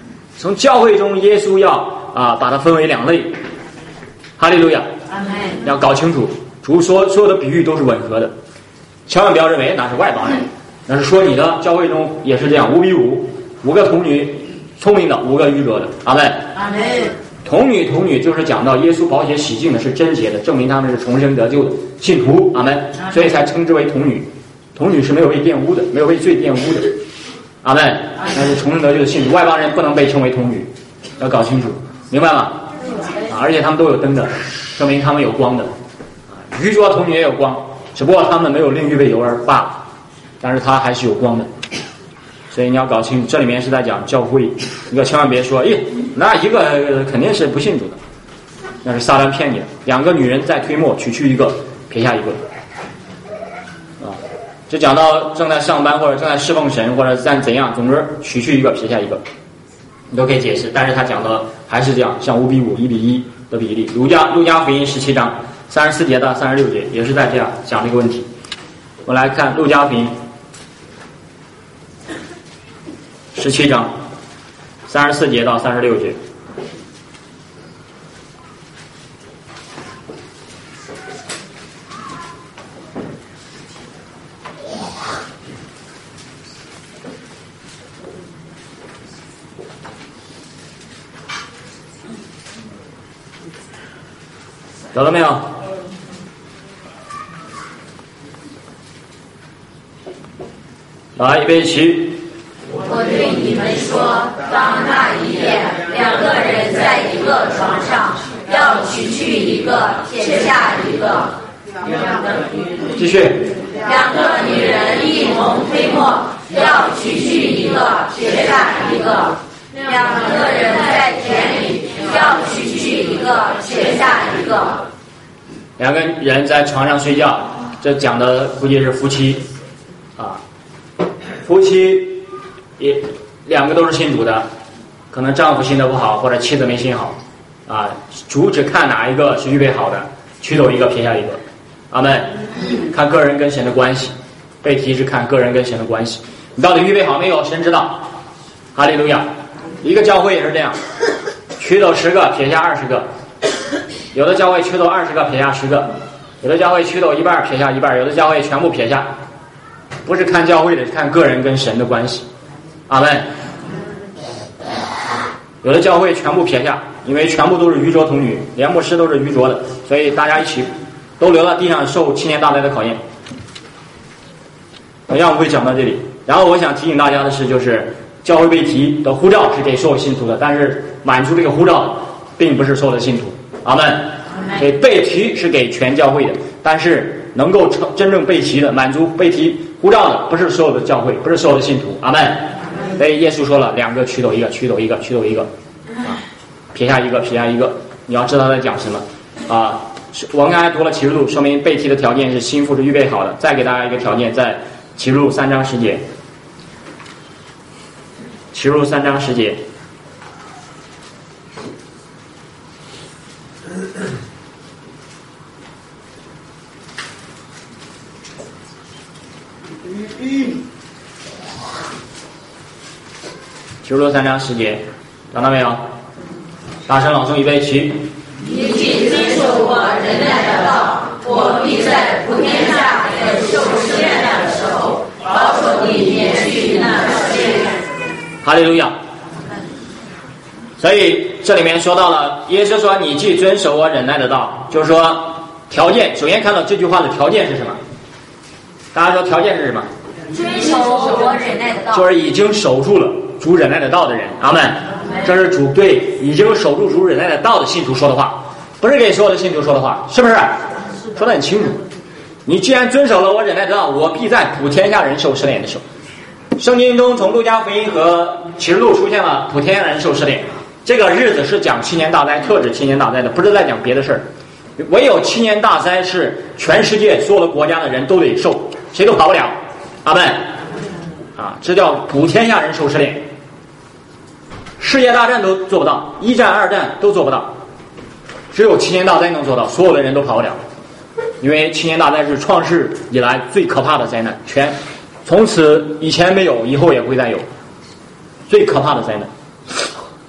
[SPEAKER 1] 从教会中，耶稣要啊把它分为两类。哈利路亚！要搞清楚，主说所有的比喻都是吻合的，千万不要认为那是外邦人，那是说你的教会中也是这样，五比五，五个童女，聪明的，五个愚拙的。阿门。
[SPEAKER 2] 阿门。
[SPEAKER 1] 童女童女就是讲到耶稣宝血洗净的是贞洁的，证明他们是重生得救的信徒。阿门。所以才称之为童女。童女是没有被玷污的，没有被罪玷污的。阿门。那是重生得救的信徒，外邦人不能被称为童女，要搞清楚，明白吗？啊，而且他们都有灯的，证明他们有光的。愚拙童女也有光，只不过他们没有另预备油而罢了，但是他还是有光的。所以你要搞清楚，这里面是在讲教会，你可千万别说，咦，那一个肯定是不信主的，那是撒旦骗你的。两个女人在推磨，取去一个，撇下一个。啊，就讲到正在上班或者正在侍奉神或者在怎样，总之取去一个，撇下一个，你都可以解释。但是他讲的还是这样，像五比五、一比一的比例。路加路加福音十七章三十四节到三十六节也是在这样讲这个问题。我们来看路加福音十七章三十四节到三十六节。找到没有？来，预备起。
[SPEAKER 2] 我对你们说，当那一夜，两个人在一个床上，要取去一个，撇下一个。
[SPEAKER 1] 继续。
[SPEAKER 2] 两个女人一同推磨，要取去一个，撇下一个。两个人在田里，要取去一个，撇下一个。
[SPEAKER 1] 两个人在床上睡觉，这讲的估计是夫妻啊，夫妻也两个都是信主的，可能丈夫信的不好，或者妻子没信好啊，主只看哪一个是预备好的，取走一个，撇下一个。阿们。看个人跟神的关系，被提是看个人跟神的关系，你到底预备好没有？神知道。哈利路亚。一个教会也是这样，取走十个，撇下二十个。有的教会取走二十个，撇下十个；有的教会取走一半，撇下一半；有的教会全部撇下。不是看教会的，是看个人跟神的关系。阿们。有的教会全部撇下，因为全部都是愚拙童女，连牧师都是愚拙的，所以大家一起都留到地上受七年大灾的考验。同样我会讲到这里。然后我想提醒大家的是，就是教会被提的呼召是给所有信徒的，但是满足这个呼召的并不是所有的信徒。阿们。所以被提是给全教会的，但是能够成真正被提的，满足被提呼召的，不是所有的教会，不是所有的信徒。阿们。所以耶稣说了，两个取走一个，取走一个，取走一个，啊，撇下一个，撇下一个。你要知道他在讲什么啊？我们刚才读了启示录，说明被提的条件是心腹是预备好的。再给大家一个条件，在启示录三章十节，启示录三章十节。启示录三章十节，找到没有？大声朗诵预备起。
[SPEAKER 2] 你既遵守我忍耐的道，我必在普天下忍受试验的时候，保守你免去那试验。
[SPEAKER 1] 哈利路亚。所以这里面说到了，耶稣说你既遵守我忍耐的道，就是说条件，首先看到这句话的条件是什么？大家说条件是什么？
[SPEAKER 2] 遵守我忍耐的道，
[SPEAKER 1] 就是已经守住了主忍耐的道的人。阿们。这是主对已经守住主忍耐的道的信徒说的话，不是给所有的信徒说的话，是不是？说得很清楚。你既然遵守了我忍耐的道，我必在普天下人受试炼的时候。圣经中从路加福音和启示录出现了普天下人受试炼，这个日子是讲七年大灾，特指七年大灾的，不是在讲别的事儿。唯有七年大灾是全世界所有的国家的人都得受，谁都跑不了。阿们。啊，这叫普天下人受试炼。世界大战都做不到，一战二战都做不到，只有七年大灾能做到，所有的人都跑不了。因为七年大灾是创世以来最可怕的灾难，全从此以前没有，以后也不会再有，最可怕的灾难。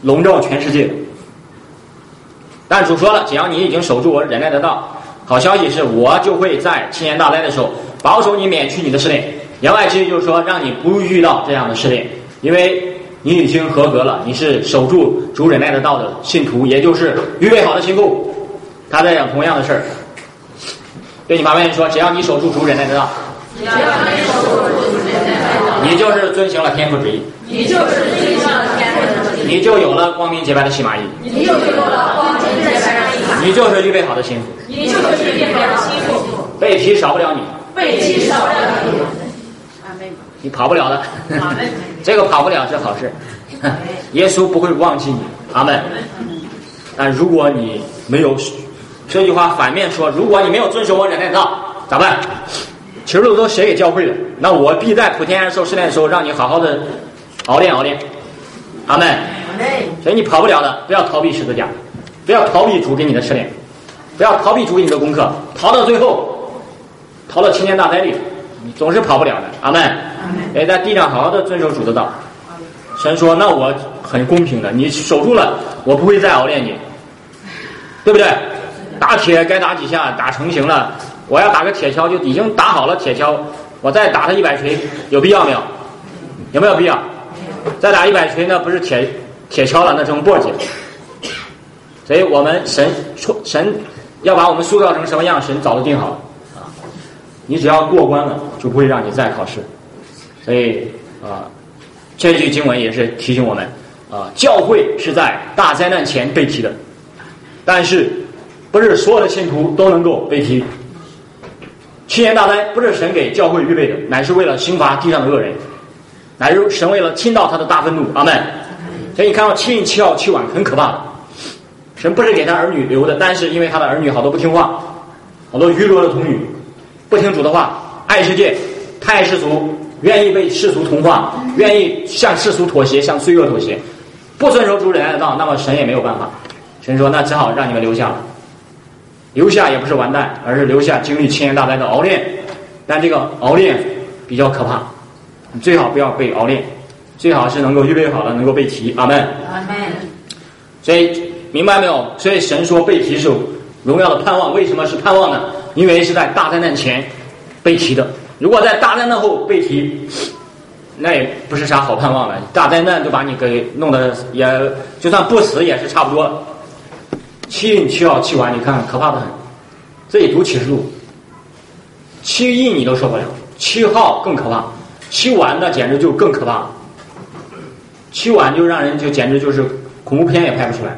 [SPEAKER 1] 笼罩全世界的。但主说了，只要你已经守住我忍耐的道，好消息是我就会在七年大灾的时候保守你，免去你的试炼。言外之意就是说，让你不遇到这样的试炼，因为你已经合格了，你是守住主忍耐的道的信徒，也就是预备好的信徒。他在讲同样的事儿，对你旁边人说，只要你守住主忍耐的道，
[SPEAKER 2] 只要你守住主忍耐的道，
[SPEAKER 1] 你就是遵行了天父旨意，
[SPEAKER 2] 你就是遵行了天父旨意，
[SPEAKER 1] 你就有了光明洁白的细麻衣，
[SPEAKER 2] 你就有了光明洁白的细麻衣，
[SPEAKER 1] 你就是预备好的信徒，
[SPEAKER 2] 你就是预备好的信徒，
[SPEAKER 1] 背题少不了你，
[SPEAKER 2] 背题少不了你，
[SPEAKER 1] 你跑不了的，这个跑不了是好事，耶稣不会忘记你，阿们。但如果你没有，这句话反面说，如果你没有遵守我忍耐的道，咋办？其实都写给教会了，那我必在普天下受试炼的时候，让你好好的熬练熬练，阿们。所以你跑不了的，不要逃避十字架，不要逃避主给你的试炼，不要逃避主给你的功课，逃到最后，逃到青年大灾里，你总是跑不了的，阿们。哎，在地上好好的遵守主的道。神说，那我很公平的，你守住了，我不会再熬练你，对不对？打铁该打几下，打成型了，我要打个铁锹，就已经打好了铁锹，我再打他一百锤，有必要没有？有没有必要？再打一百锤，那不是铁铁锹了，那成簸箕。所以我们神神要把我们塑造成什么样，神早就定好了啊！你只要过关了，就不会让你再考试。所以啊，这句经文也是提醒我们啊，教会是在大灾难前被提的，但是不是所有的信徒都能够被提。七年大灾不是神给教会预备的，乃是为了刑罚地上的恶人，乃是神为了倾倒他的大愤怒。阿们。所以你看到七印七号七碗很可怕的，神不是给他儿女留的，但是因为他的儿女好多不听话，好多愚拙的童女，不听主的话，爱世界，太爱世俗，愿意被世俗同化，愿意向世俗妥协，向罪恶妥协，不遵守主忍耐的道，那么神也没有办法。神说，那只好让你们留下了。留下也不是完蛋，而是留下经历七年大灾的熬练。但这个熬练比较可怕，你最好不要被熬练，最好是能够预备好了，能够被提。阿们。
[SPEAKER 2] 阿们。
[SPEAKER 1] 所以明白没有？所以神说被提是荣耀的盼望。为什么是盼望呢？因为是在大灾难前被提的。如果在大灾难后被提，那也不是啥好盼望了。大灾难就把你给弄得也，就算不死也是差不多了。七印七号七碗，你看可怕的很。自己读启示录，七印你都受不了，七号更可怕，七碗那简直就更可怕。七碗就让人就简直就是恐怖片也拍不出来，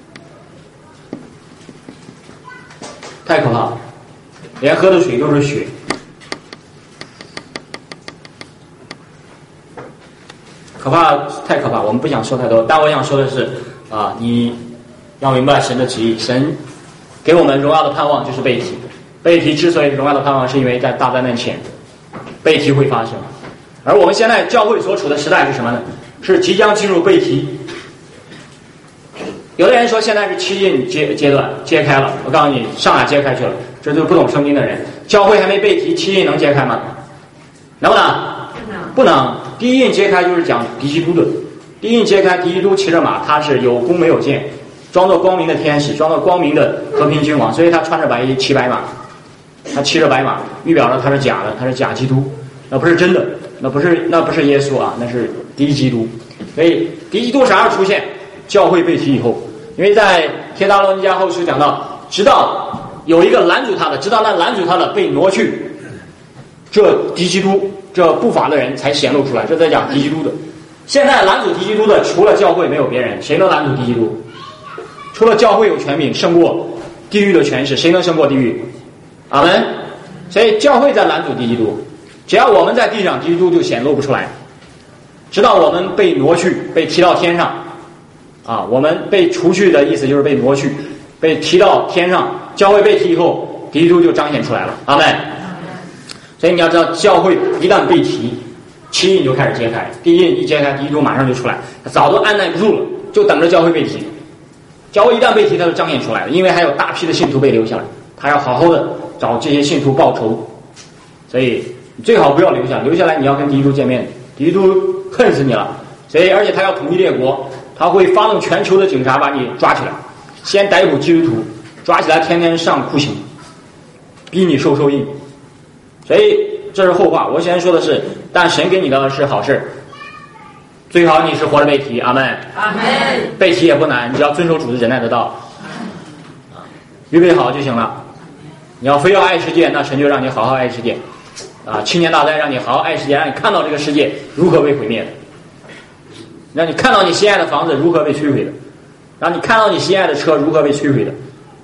[SPEAKER 1] 太可怕了，连喝的水都是血。可怕，太可怕，我们不想说太多，但我想说的是啊，你要明白神的旨意，神给我们荣耀的盼望就是被提。被提之所以是荣耀的盼望，是因为在大灾难前被提会发生。而我们现在教会所处的时代是什么呢？是即将进入被提。有的人说现在是七印阶阶段揭开了，我告诉你，上哪揭开去了？这就是不懂圣经的人。教会还没被提，七印能揭开吗？能不能？不能。第一印揭开就是讲敌基督的。第一印揭开，敌基督骑着马，他是有弓没有箭，装作光明的天使，装作光明的和平君王，所以他穿着白衣骑白马，他骑着白马，预表着他是假的，他是假基督，那不是真的，那不是那不是耶稣啊，那是敌基督。所以敌基督啥时候出现？教会被提以后，因为在帖撒罗尼迦后书讲到，直到有一个拦阻他的，直到那拦阻他的被挪去，这敌基督这不法的人才显露出来，这在讲敌基督的。现在拦阻敌基督的除了教会没有别人，谁能拦阻敌基督？除了教会有权柄胜过地狱的权势，谁能胜过地狱？阿们。所以教会在拦阻敌基督，只要我们在地上，敌基督就显露不出来，直到我们被挪去，被提到天上啊，我们被除去的意思就是被挪去，被提到天上，教会被提以后，敌基督就彰显出来了。阿们。所以你要知道，教会一旦被提，七印就开始揭开，第一印一揭开，敌基督马上就出来，早都按耐不住了，就等着教会被提。教会一旦被提，它就彰显出来了，因为还有大批的信徒被留下来，他要好好的找这些信徒报仇，所以你最好不要留下，留下来你要跟敌基督见面，敌基督恨死你了。所以而且他要统一列国， 他会发动全球的警察把你抓起来，先逮捕基督徒，抓起来天天上酷刑，逼你受受印。所以这是后话，我先说的是，但神给你的是好事，最好你是活着被提，阿们。
[SPEAKER 2] 阿们。
[SPEAKER 1] 被提也不难，你只要遵守主的忍耐的道，预备好就行了。你要非要爱世界，那神就让你好好爱世界啊！青年大灾让你好好爱世界，让你看到这个世界如何被毁灭的，让你看到你心爱的房子如何被摧毁的，让你看到你心爱的车如何被摧毁的。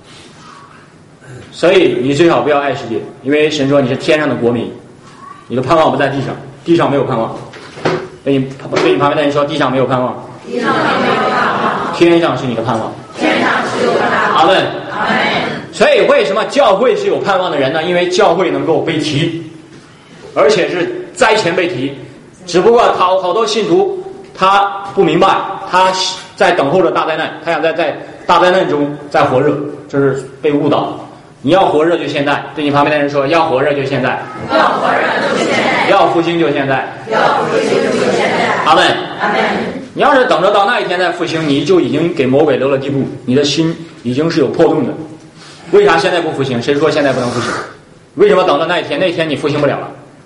[SPEAKER 1] 所以你最好不要爱世界，因为神说你是天上的国民，你的盼望不在地上，地上没有盼望。对你对你旁边的人说，地上没有盼望，
[SPEAKER 2] 地上没有盼望，
[SPEAKER 1] 天上是你的盼望，
[SPEAKER 2] 天上是有盼望。
[SPEAKER 1] 阿们。
[SPEAKER 2] 阿们。
[SPEAKER 1] 所以为什么教会是有盼望的人呢？因为教会能够被提，而且是灾前被提。只不过好好多信徒他不明白，他在等候着大灾难，他想在在大灾难中再火热，这是被误导。你要火热就现在，对你旁边的人说，要火热就现在，
[SPEAKER 2] 要火热就现在，
[SPEAKER 1] 要复兴就现在，
[SPEAKER 2] 要复兴就现在。
[SPEAKER 1] 阿们。
[SPEAKER 2] 阿们。
[SPEAKER 1] 你要是等着到那一天再复兴，你就已经给魔鬼留了地步，你的心已经是有破洞的。为啥现在不复兴？谁说现在不能复兴？为什么等到那一天？那天你复兴不了了，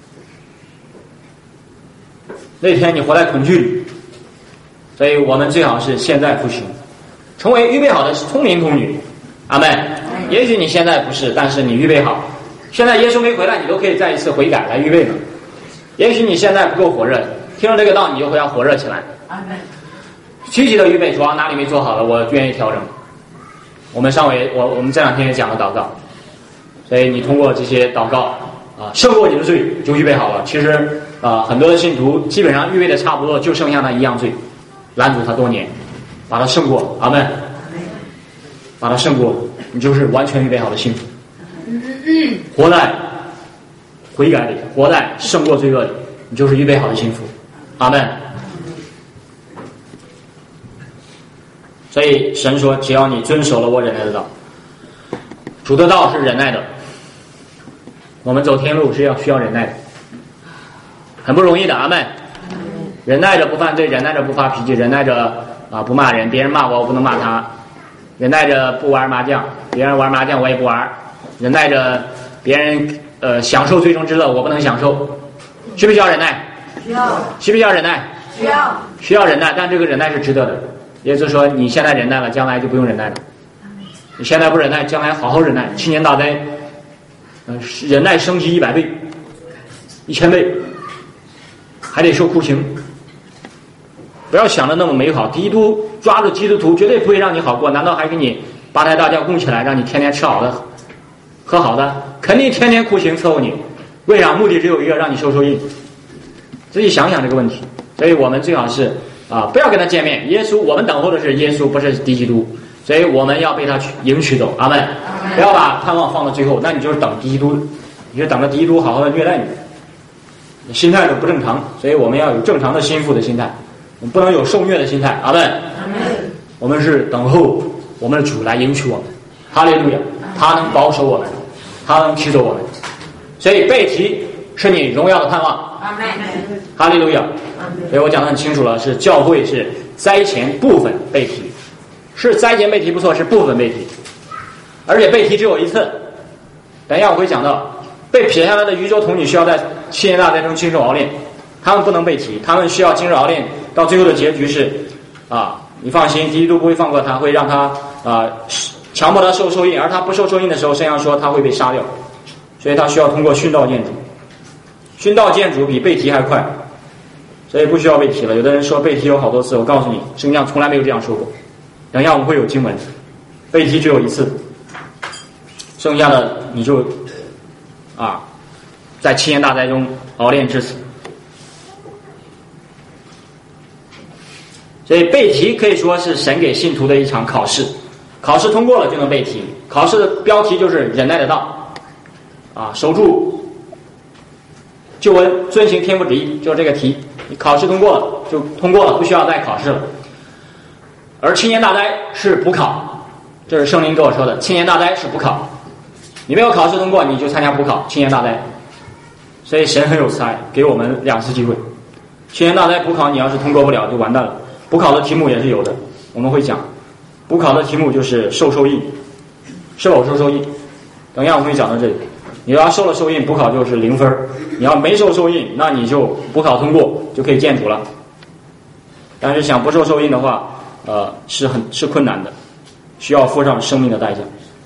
[SPEAKER 1] 那天你活在恐惧里。所以我们最好是现在复兴，成为预备好的聪明童女。阿们。也许你现在不是，但是你预备好，现在耶稣没回来，你都可以再一次悔改来预备呢。也许你现在不够火热，听了这个道你就会要火热起来。
[SPEAKER 2] 阿们。
[SPEAKER 1] 积极的预备，主要哪里没做好了，我愿意调整。我们上回我我们这两天也讲了祷告，所以你通过这些祷告啊，胜过你的罪就预备好了。其实啊，很多的信徒基本上预备的差不多，就剩下那一样罪，拦阻他多年，把他胜过，阿们，把他胜过，你就是完全预备好的幸福。活在悔改里，活在胜过罪恶里，你就是预备好的幸福，阿们。所以神说，只要你遵守了我忍耐的道，主的道是忍耐的，我们走天路是要需要忍耐的，很不容易的，阿们。忍耐着不犯罪，忍耐着不发脾气，忍耐着啊不骂人，别人骂我我不能骂他，忍耐着不玩麻将，别人玩麻将我也不玩，忍耐着别人呃享受最终之乐我不能享受，需不需要忍耐？
[SPEAKER 2] 需要。
[SPEAKER 1] 需不需要忍耐？
[SPEAKER 2] 需要。
[SPEAKER 1] 需要忍耐，但这个忍耐是值得的。也就是说，你现在忍耐了，将来就不用忍耐了。你现在不忍耐，将来好好忍耐。七年大灾，嗯、呃，忍耐升级一百倍、一千倍，还得受酷刑。不要想的那么美好。基督抓住基督徒，绝对不会让你好过。难道还给你八抬大轿供起来，让你天天吃好的、喝好的？肯定天天酷刑伺候你。为啥？目的只有一个，让你受受印。自己想想这个问题。所以我们最好是。啊，不要跟他见面。耶稣，我们等候的是耶稣，不是敌基督，所以我们要被他迎娶走。阿们。不要把盼望放到最后，那你就是等敌基督，你就等着敌基督好好的虐待你，你心态都不正常。所以我们要有正常的心腹的心态，我们不能有受虐的心态。阿们。我们是等候我们的主来迎娶我们，哈利路亚！他能保守我们，他能提走我们，所以被提是你荣耀的盼望。
[SPEAKER 2] 阿们。
[SPEAKER 1] 哈利路亚！所以我讲得很清楚了，是教会是灾前部分被提，是灾前被提不错，是部分被提，而且被提只有一次。等一下我会讲到，被撇下来的渔舟童女需要在七年大灾中经受熬炼，他们不能被提，他们需要经受熬炼，到最后的结局是啊，你放心，基督不会放过他，会让他啊强迫他受受印，而他不受受印的时候，圣经说他会被杀掉，所以他需要通过殉道见主，殉道见主比被提还快。所以不需要被提了。有的人说被提有好多次，我告诉你，圣经上从来没有这样说过。等一下我们会有经文，被提只有一次，剩下的你就啊，在七年大灾中熬炼至死。所以被提可以说是神给信徒的一场考试，考试通过了就能被提。考试的标题就是忍耐的道，啊，守住救恩，遵行天父旨意，就是这个题。你考试通过了就通过了，不需要再考试了。而七年大灾是补考，这是圣灵跟我说的，七年大灾是补考，你没有考试通过你就参加补考，七年大灾。所以神很有慈爱，给我们两次机会。七年大灾补考你要是通过不了就完蛋了， 补考的题目也是有的，我们会讲。补考的题目就是受受印，是否受受印？等一下我们会讲到这里。你要受了受印，补考就是零分；你要没受受印，那你就补考通过，就可以见主了。但是想不受受印的话，呃，是很是困难的，需要付上生命的代价。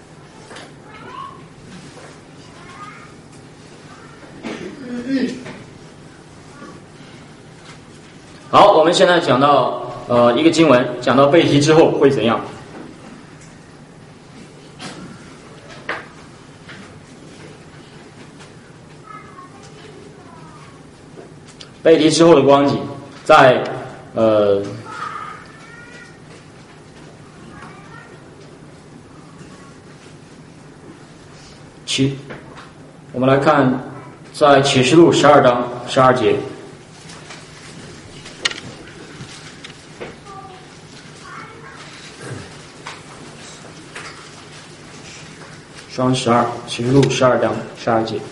[SPEAKER 1] 好，我们现在讲到呃一个经文，讲到背题之后会怎样？背题之后的光景，在呃启，我们来看在启示录十二章十二节。双十二，启示录十二章十二节。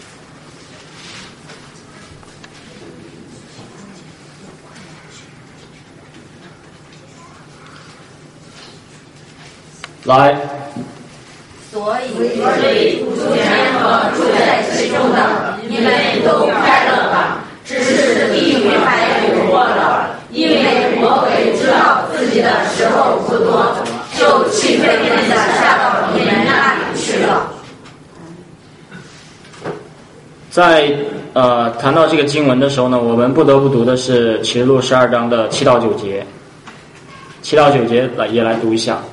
[SPEAKER 1] 来，
[SPEAKER 2] 所以，所以主权和住在其中的，你们都快乐吧。只是地狱还有祸了，因为魔鬼知道自己的时候不多，就气愤愤地下到你们那里去了。
[SPEAKER 1] 在呃谈到这个经文的时候呢，我们不得不读的是启示录十二章的七到九节。七到九节来也来读一下。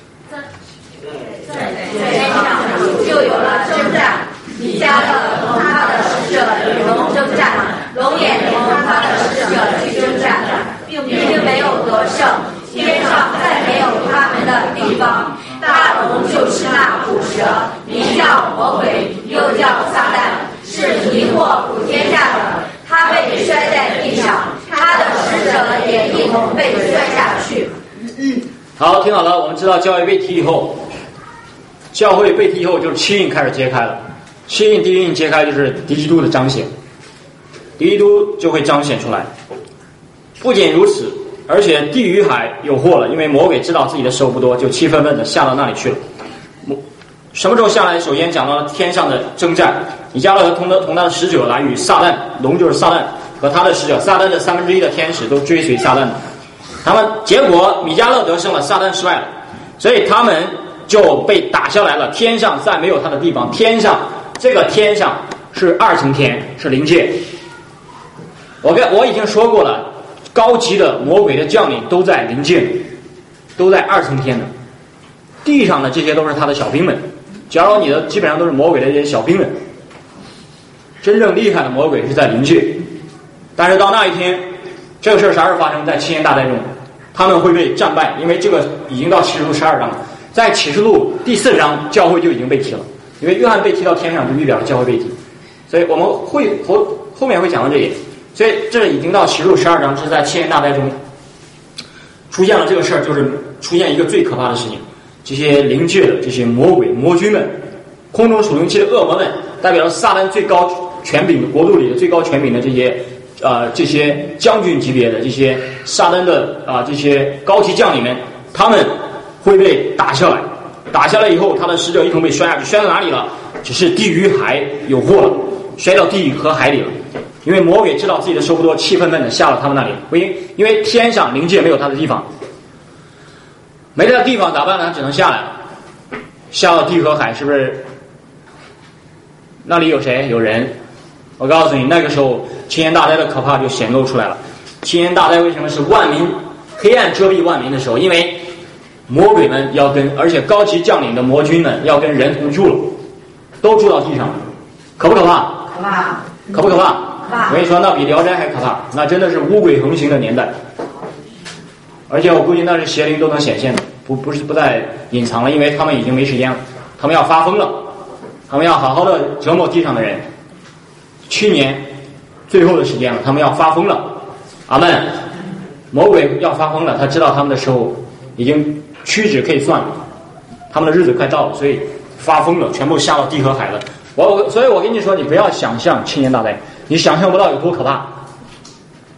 [SPEAKER 2] 在天上就有了征战，米迦勒同他的使者与龙征战，龙也同他的使者去征战，并没有得胜。天上再没有他们的地方。大龙就是那古蛇，名叫魔鬼，又叫撒旦，是迷惑普天下的。他被摔在地上，他的使者也一同被摔下去。嗯，
[SPEAKER 1] 好，听好了，我们知道教会被提以后，教会被提以后就是七印开始揭开了。七印第一印揭开就是敌基督的彰显，敌基督就会彰显出来。不仅如此，而且地狱海有祸了，因为魔鬼知道自己的时候不多，就气愤愤的下到那里去了。什么时候下来？首先讲到了天上的征战，米迦勒和同的同他的使者来与撒旦，龙就是撒旦和他的使者，撒旦的三分之一的天使都追随撒旦的。他们结果米迦勒得胜了，撒旦失败了，所以他们就被打下来了。天上再没有他的地方，天上这个天上是二层天，是灵界。我跟我已经说过了，高级的魔鬼的将领都在灵界，都在二层天的。地上的这些都是他的小兵们，假如你的基本上都是魔鬼的这些小兵们。真正厉害的魔鬼是在灵界，但是到那一天，这个事儿啥时候发生？在七年大灾中，他们会被战败，因为这个已经到启示录十二章了。在启示录第四章，教会就已经被提了，因为约翰被提到天上，就预表了教会被提。所以我们会后后面会讲到这里。所以这已经到启示录十二章，这是在七年大灾中出现了这个事儿，就是出现一个最可怕的事情。这些灵界的这些魔鬼魔君们，空中属灵气的恶魔们，代表了撒旦最高权柄的国度里的最高权柄的这些呃这些将军级别的这些撒旦的啊、呃、这些高级将领们，他们会被打下来，打下来以后，他的使者一同被摔下去，摔到哪里了？只是地狱海有祸了，摔到地狱和海里了。因为魔鬼知道自己的时候不多，气愤愤的下了他们那里。因因为天上灵界没有他的地方，没他的地方咋办呢？他只能下来了，下到地和海，是不是？那里有谁？有人。我告诉你，那个时候七年大灾的可怕就显露出来了。七年大灾为什么是万民黑暗遮蔽万民的时候？因为魔鬼们要跟，而且高级将领的魔军们要跟人同住了，都住到地上了，可不可怕？
[SPEAKER 2] 可怕。
[SPEAKER 1] 可不可怕？我跟你说，那比聊斋还可怕，那真的是污鬼横行的年代。而且我估计那是邪灵都能显现的，不不是不再隐藏了，因为他们已经没时间了，他们要发疯了，他们要好好的折磨地上的人。去年最后的时间了，他们要发疯了。阿们。魔鬼要发疯了，他知道他们的时候已经屈指可以算了，他们的日子快到了，所以发疯了，全部下到地和海了。我所以我跟你说，你不要想象七年大灾，你想象不到有多可怕。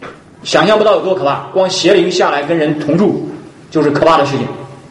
[SPEAKER 1] 想象不到有多可怕，光邪灵下来跟人同住就是可怕的事情。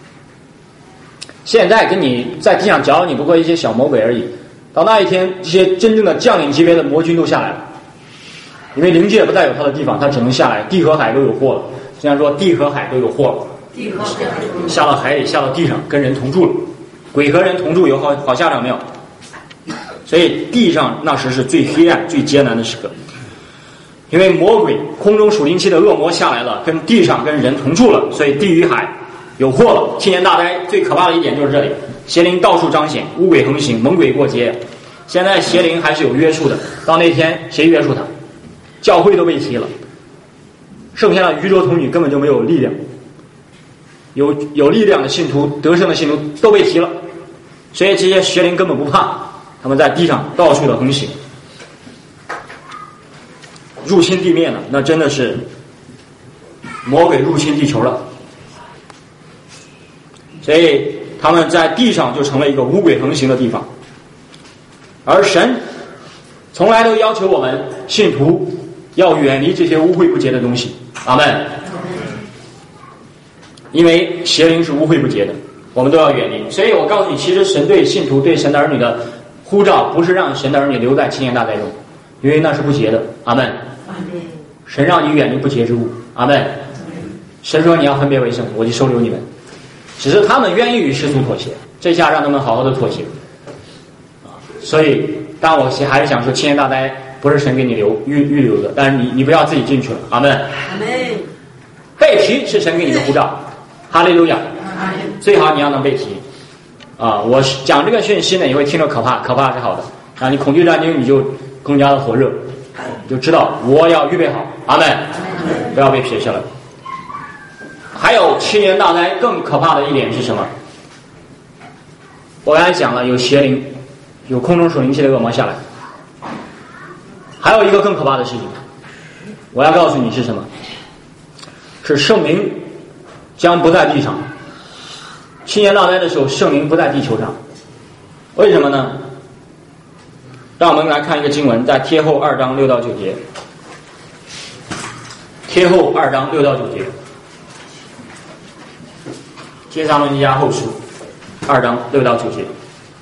[SPEAKER 1] 现在跟你在地上搅你不过一些小魔鬼而已，到那一天这些真正的将领级别的魔军都下来了，因为灵界不再有他的地方，他只能下来，地和海都有祸了。虽然说地和海都有祸了，
[SPEAKER 2] 地和海
[SPEAKER 1] 下到海里，下到地上跟人同住了，鬼和人同住有好好下场没有？所以地上那时是最黑暗最艰难的时刻，因为魔鬼空中属灵气的恶魔下来了，跟地上跟人同住了，所以地与海有祸了。七年大灾最可怕的一点就是这里，邪灵到处彰显，污鬼横行，猛鬼过街。现在邪灵还是有约束的，到那天谁约束他？教会都被提了，剩下的愚拙童女根本就没有力量，有有力量的信徒得胜的信徒都被提了，所以这些邪灵根本不怕，他们在地上到处的横行，入侵地面了，那真的是魔鬼入侵地球了。所以他们在地上就成了一个污鬼横行的地方，而神从来都要求我们信徒要远离这些污秽不洁的东西。阿们。因为邪灵是污秽不洁的，我们都要远离。所以我告诉你，其实神对信徒对神的儿女的呼召不是让神的儿女留在七年大灾中，因为那是不洁的。阿们。神让你远离不洁之物。阿们。神说你要分别为圣，我就收留你们。只是他们愿意与世俗妥协，这下让他们好好的妥协。所以当我还是想说，七年大灾不是神给你留预预留的，但是你你不要自己进去了。阿们。
[SPEAKER 2] 阿们。
[SPEAKER 1] 被提是神给你的呼召，哈利路亚。最好你要能被提啊！我讲这个讯息呢，你会听着可怕，可怕是好的啊！你恐惧战惊，你就更加的火热，你就知道我要预备好。阿们。不要被撇下来。还有七年大灾更可怕的一点是什么？我刚才讲了，有邪灵，有空中属灵气的恶魔下来。还有一个更可怕的事情，我要告诉你是什么？是圣灵将不在地上。七年大灾的时候，圣灵不在地球上。为什么呢？让我们来看一个经文，在帖后二章六到九节。帖后二章六到九节。帖撒罗尼迦后书二章六到九节。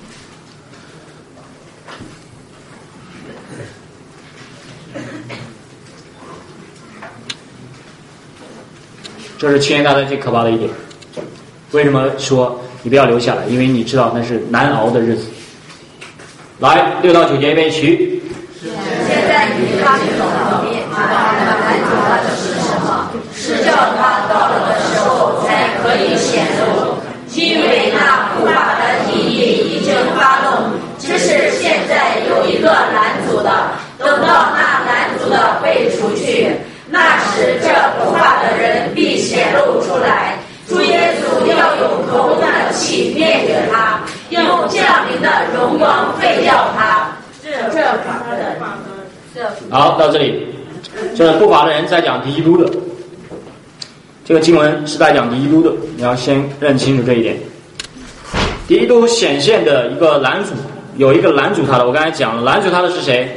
[SPEAKER 1] 这是七年大灾最可怕的一点。为什么说你不要留下来？因为你知道那是难熬的日子。来，六到九节一备齐。
[SPEAKER 2] 现在你发现了面，他的拦阻他的是什么？是叫他到了的时候才可以显露，因为那不法的提议已经发动，只是现在有一个拦阻的，等到那拦阻的被除去，那时这不法的人必显露出来。主耶稣要用头的气灭绝他，用降临的荣光废掉他。这这法的，这
[SPEAKER 1] 好，到这里，这不法的人在讲敌基督的。这个经文是在讲敌基督的，你要先认清楚这一点。敌基督显现的一个拦阻，有一个拦阻他的，我刚才讲了，拦阻他的是谁？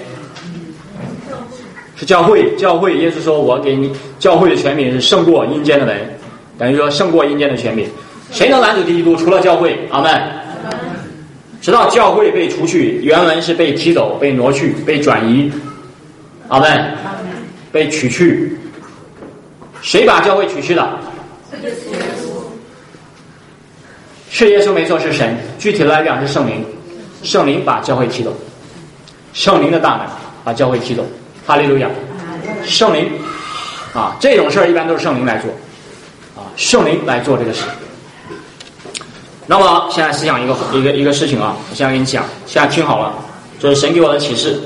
[SPEAKER 1] 是教会。教会，耶稣说我给你教会的权柄是胜过阴间的门，等于说胜过阴间的权柄。谁能拦阻敌基督？除了教会。阿们。直到教会被除去，原文是被提走、被挪去、被转移。阿们。被取去。谁把教会取去的？是耶稣，没错，是神。具体的来讲是圣灵，圣灵把教会踢走，圣灵的大能把教会踢走。哈利路亚！圣灵啊，这种事儿一般都是圣灵来做啊，圣灵来做这个事。那么现在思想一个一个一个事情啊，我现在跟你讲，现在听好了，这是神给我的启示。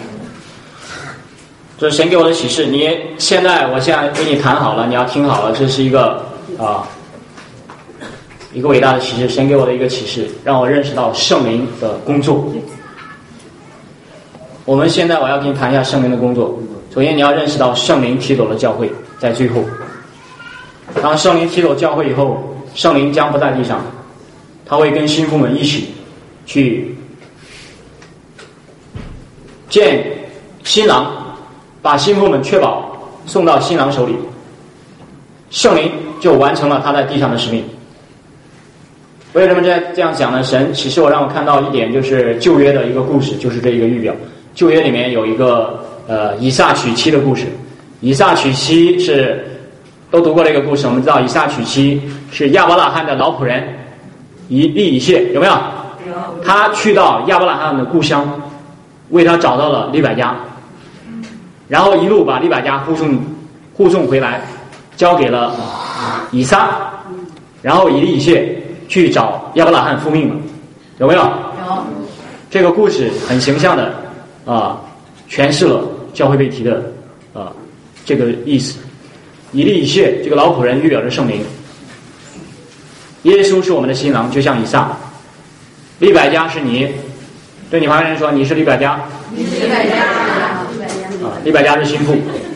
[SPEAKER 1] 这是神给我的启示，你现在我现在跟你谈好了，你要听好了，这是一个啊一个伟大的启示，神给我的一个启示，让我认识到圣灵的工作。我们现在我要跟你谈一下圣灵的工作。首先你要认识到圣灵踢走了教会，在最后，当圣灵踢走教会以后，圣灵将不在地上，他会跟新妇们一起去见新郎，把新妇们确保送到新郎手里，圣灵就完成了他在地上的使命。为什么这这样讲呢？神启示我让我看到一点，就是旧约的一个故事，就是这一个预表。旧约里面有一个呃以撒娶妻的故事。以撒娶妻是都读过这个故事，我们知道以撒娶妻是亚伯拉罕的老仆人以利以谢，有没有？他去到亚伯拉罕的故乡，为他找到了利百加，然后一路把利百加护送护送回来，交给了以撒，然后以利以谢去找亚伯拉罕复命了，有没有？有。这个故事很形象的啊、呃，诠释了教会被提的啊、呃、这个意思。以利以谢这个老仆人预表着圣灵，耶稣是我们的新郎，就像以撒。利百加是你，对你旁边人说你是利百加，
[SPEAKER 2] 你是利百加啊，
[SPEAKER 1] 利百加是心腹，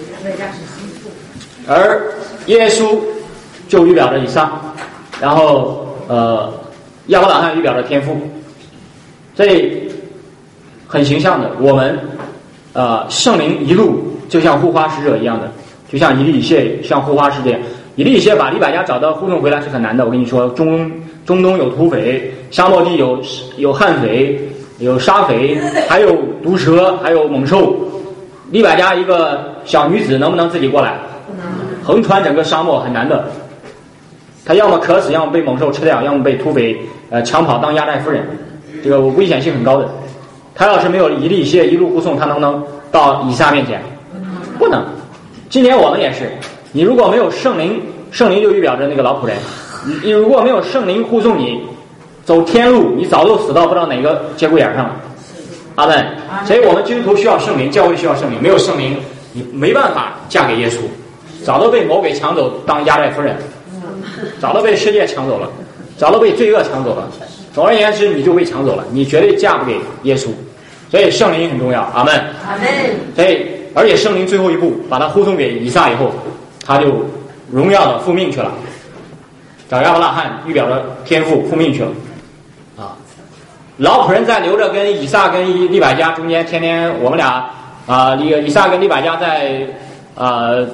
[SPEAKER 1] 而耶稣就预表着以撒，然后呃亚伯拉罕预表着天父，所以很形象的，我们呃圣灵一路就像护花使者一样的，就像以利以谢像护花使者，以利以谢把利百加找到护送回来是很难的。我跟你说，中中东有土匪，沙漠地有有悍匪，有沙匪，还有毒蛇，还有猛兽。利百加一个小女子能不能自己过来？横穿整个沙漠很难的。她要么渴死，要么被猛兽吃掉，要么被土匪呃抢跑当压寨夫人，这个危险性很高的。她要是没有以利以谢一路护送，她能不能到以撒面前？不能。今年我们也是，你如果没有圣灵，圣灵就预表着那个老仆人，你你如果没有圣灵护送你走天路，你早就死到不知道哪个节骨眼上了。阿门。所以我们基督徒需要圣灵，教会需要圣灵，没有圣灵你没办法嫁给耶稣，早都被魔鬼抢走当压寨夫人，早都被世界抢走了，早都被罪恶抢走了。总而言之，你就被抢走了，你绝对嫁不给耶稣。所以圣灵很重要。阿门。
[SPEAKER 2] 阿门。
[SPEAKER 1] 所以而且圣灵最后一步把他护送给以撒以后，他就荣耀的复命去了，找亚伯拉罕预表着天父复命去了啊。老仆人在留着跟以撒跟利百加中间，天天我们俩啊，这个以撒跟利百加在呃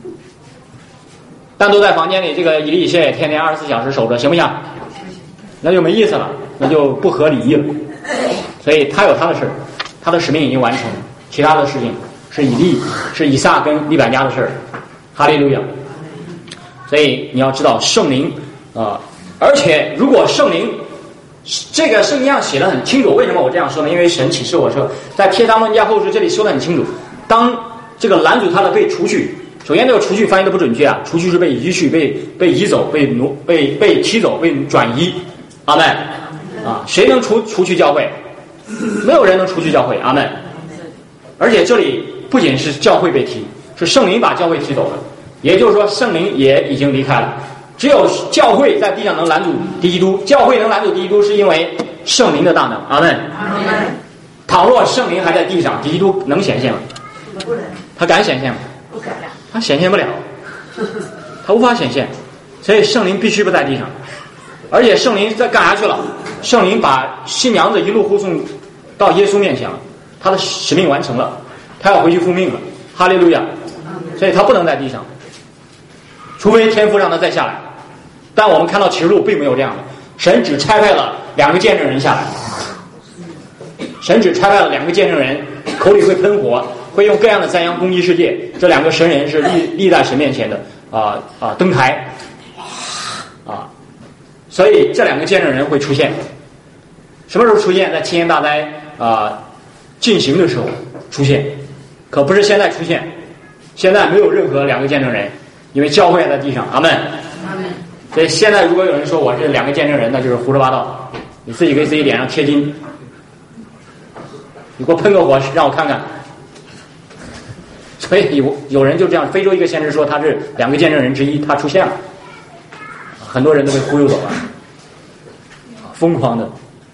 [SPEAKER 1] 单独在房间里，这个以利以谢天天二十四小时守着，行不行？那就没意思了，那就不合礼仪了。所以他有他的事，他的使命已经完成了，其他的事情是以利是以撒跟利百加的事儿。哈利路亚。所以你要知道圣灵啊、呃，而且如果圣灵这个圣经上写的很清楚，为什么我这样说呢？因为神启示我说，在帖撒罗尼迦后书这里说的很清楚，当这个拦阻他的被除去，首先这个除去翻译的不准确啊，除去是被移去、被被移走、被挪、被被踢走、被转移。阿门啊！谁能除除去教会？没有人能除去教会。阿门。而且这里不仅是教会被踢，是圣灵把教会踢走了，也就是说圣灵也已经离开了。只有教会在地上能拦阻基督，教会能拦阻基督是因为圣灵的大能。阿门。阿门。倘若圣灵还在地上，基督能显现吗？他敢显现吗？
[SPEAKER 2] 不敢。
[SPEAKER 1] 他显现不了，他无法显现，所以圣灵必须不在地上。而且圣灵在干啥去了？圣灵把新娘子一路护送到耶稣面前了，他的使命完成了，他要回去复命了。哈利路亚。所以他不能在地上，除非天父让他再下来。但我们看到启示录并没有这样的，神只差派了两个见证人下来，神只差派了两个见证人，口里会喷火，会用各样的赞扬攻击世界。这两个神人是立立在神面前的啊啊、呃、登台啊，所以这两个见证人会出现。什么时候出现？在七年大灾啊、呃、进行的时候出现，可不是现在出现。现在没有任何两个见证人，因为教会在地上。阿门。阿门。所以现在如果有人说我是两个见证人，那就是胡说八道。你自己给自己脸上贴金，你给我喷个火让我看看。所以有有人就这样，非洲一个先知说他是两个见证人之一，他出现了，很多人都被忽悠走了，疯狂的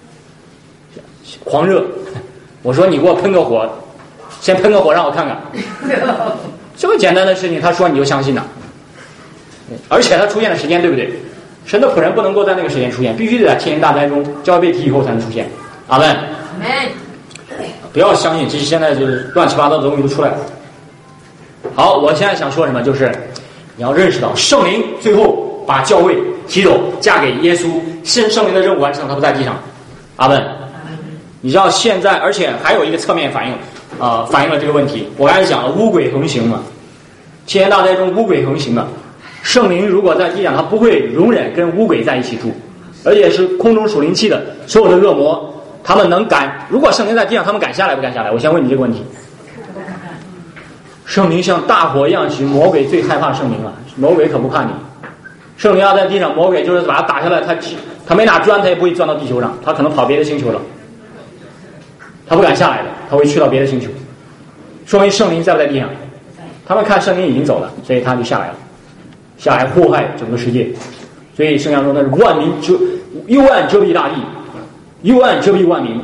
[SPEAKER 1] 狂热。我说你给我喷个火，先喷个火让我看看。这么简单的事情他说你就相信了，而且他出现的时间对不对？神的仆人不能够在那个时间出现，必须得在天大灾中教会被提以后才能出现。阿门。不要相信这些现在就是乱七八糟的东西都出来了。 好，我现在想说什么，就是你要认识到圣灵最后把教会提走，嫁给耶稣，圣圣灵的任务完成，他不在地上。阿门。你知道现在，而且还有一个侧面反映，啊、呃，反映了这个问题。我刚才讲了污鬼横行嘛，七年大灾中污鬼横行的，圣灵如果在地上，他不会容忍跟污鬼在一起住，而且是空中属灵气的所有的恶魔，他们能赶。如果圣灵在地上，他们敢下来不敢下来？我先问你这个问题。圣灵像大火一样去，魔鬼最害怕圣灵了，魔鬼可不怕你。圣灵要在地上，魔鬼就是把它打下来，他他没拿砖，他也不会钻到地球上，他可能跑别的星球了，他不敢下来的，他会去到别的星球。说明圣灵在不在地上？他们看圣灵已经走了，所以他就下来了，下来祸害整个世界。所以圣经中那是万民遮幽暗遮蔽大地，幽暗遮蔽万民。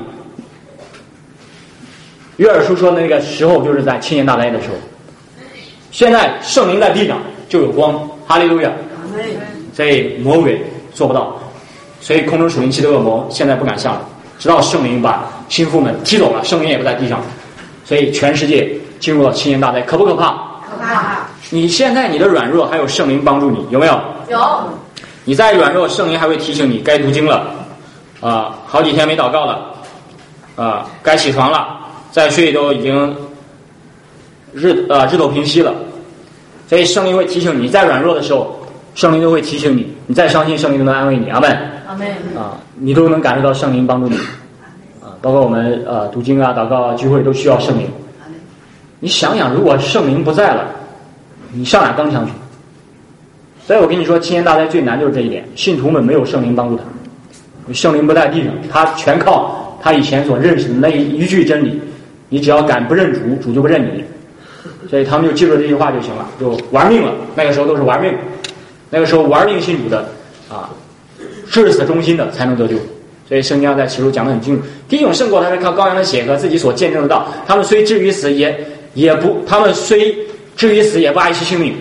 [SPEAKER 1] 约珥书说那个时候就是在七年大灾的时候。现在圣灵在地上就有光，哈利路亚。所以魔鬼做不到，所以空中属灵气的恶魔现在不敢下来，直到圣灵把心腹们踢走了，圣灵也不在地上，所以全世界进入了七年大灾，可不可怕？
[SPEAKER 2] 可怕。
[SPEAKER 1] 你现在你的软弱还有圣灵帮助你，有没有？
[SPEAKER 2] 有。
[SPEAKER 1] 你再软弱，圣灵还会提醒你该读经了，啊、呃，好几天没祷告了，啊、呃，该起床了，再睡都已经日呃日头平息了，所以圣灵会提醒你，你再软弱的时候，圣灵都会提醒你，你再伤心，圣灵都能安慰你。阿门。
[SPEAKER 2] 阿门。
[SPEAKER 1] 啊，你都能感受到圣灵帮助你，啊，包括我们呃读经啊、祷告啊、聚会都需要圣灵。你想想，如果圣灵不在了，你上哪刚强去？所以我跟你说，七年大灾最难就是这一点，信徒们没有圣灵帮助他，圣灵不在地上，他全靠他以前所认识的那一句真理。你只要敢不认主，主就不认你。所以他们就记住这句话就行了，就玩命了。那个时候都是玩命，那个时候玩命信主的啊，至死忠心的才能得救。所以圣经在启示录讲得很清楚，第一种胜过他是靠羔羊的血和自己所见证的道，他们虽至于死也也不，他们虽至于死也不爱惜性命。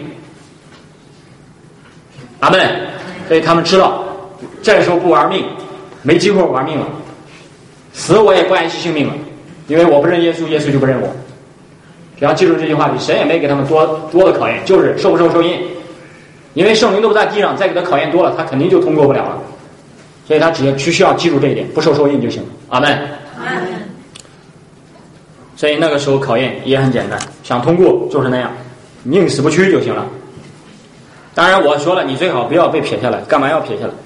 [SPEAKER 1] 阿门。所以他们知道这时候不玩命，没机会玩命了，死我也不爱惜性命了，因为我不认耶稣，耶稣就不认我。只要记住这句话，神也没给他们多多的考验，就是受不受受印。因为圣灵都不在地上，再给他考验多了，他肯定就通过不了了。所以他只需需要记住这一点，不受受印就行了。阿门。
[SPEAKER 2] 阿门。
[SPEAKER 1] 所以那个时候考验也很简单，想通过就是那样，宁死不屈就行了。当然我说了，你最好不要被撇下来，干嘛要撇下来？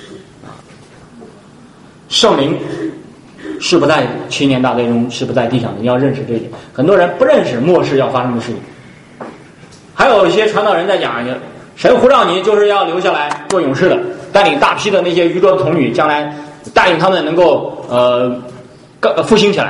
[SPEAKER 1] 圣灵是不在七年大灾中，是不在地上的，你要认识这一点。很多人不认识末世要发生的事情。还有一些传道人在讲，神呼召你就是要留下来做勇士的，带领大批的那些愚拙的童女，将来带领他们能够呃复兴起来。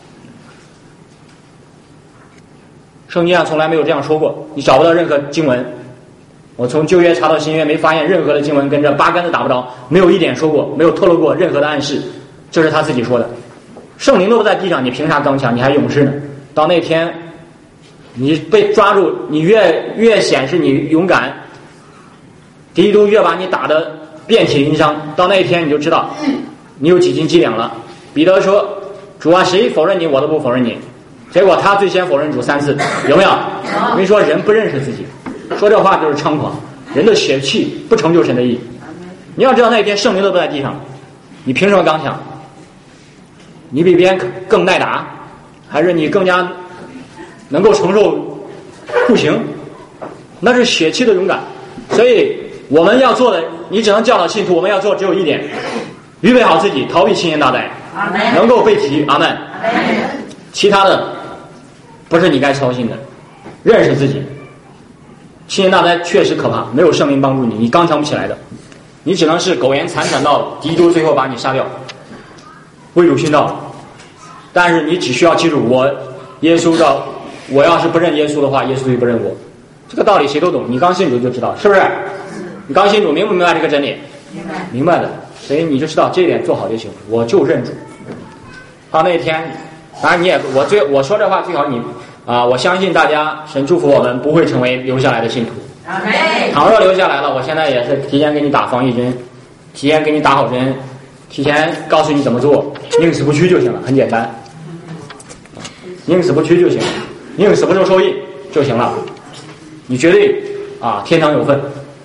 [SPEAKER 1] 圣经上从来没有这样说过，你找不到任何经文。我从旧约查到新约，没发现任何的经文跟这八竿子打不着，没有一点说过，没有透露过任何的暗示，这是他自己说的。圣灵都不在地上，你凭啥刚强？你还勇士呢？到那天，你被抓住，你越越显示你勇敢，敌都越把你打得遍体鳞伤。到那一天，你就知道你有几斤几两了。彼得说：“主啊，谁否认你，我都不否认你。”结果他最先否认主三次，有没有？我跟你说，人不认识自己。说这话就是猖狂，人的血气不成就神的意。你要知道那一天圣灵都不在地上，你凭什么刚强？你比别人更耐打，还是你更加能够承受酷刑？那是血气的勇敢。所以我们要做的，你只能教导信徒，我们要做只有一点：预备好自己，逃避七年大灾，能够被提。阿门。其他的不是你该操心的，认识自己。七年大灾确实可怕，没有圣灵帮助你，你刚强不起来的，你只能是苟延残喘到敌都最后把你杀掉，为主殉道。但是你只需要记住，我耶稣到，我要是不认耶稣的话，耶稣就不认我。这个道理谁都懂，你刚信主就知道，是不是？你刚信主明不明白这个真理？明白，明白的。所以你就知道这一点做好就行，我就认主。到那一天，当然你也我最我说这话最好你。啊，我相信大家，神祝福我们不会成为留下来的信徒。倘若留下来了，我现在也是提前给你打防疫针，提前给你打好针，提前告诉你怎么做，宁死不屈就行了，很简单。宁死不屈就行，宁死不受受益。 就行了，你绝对啊天堂有份。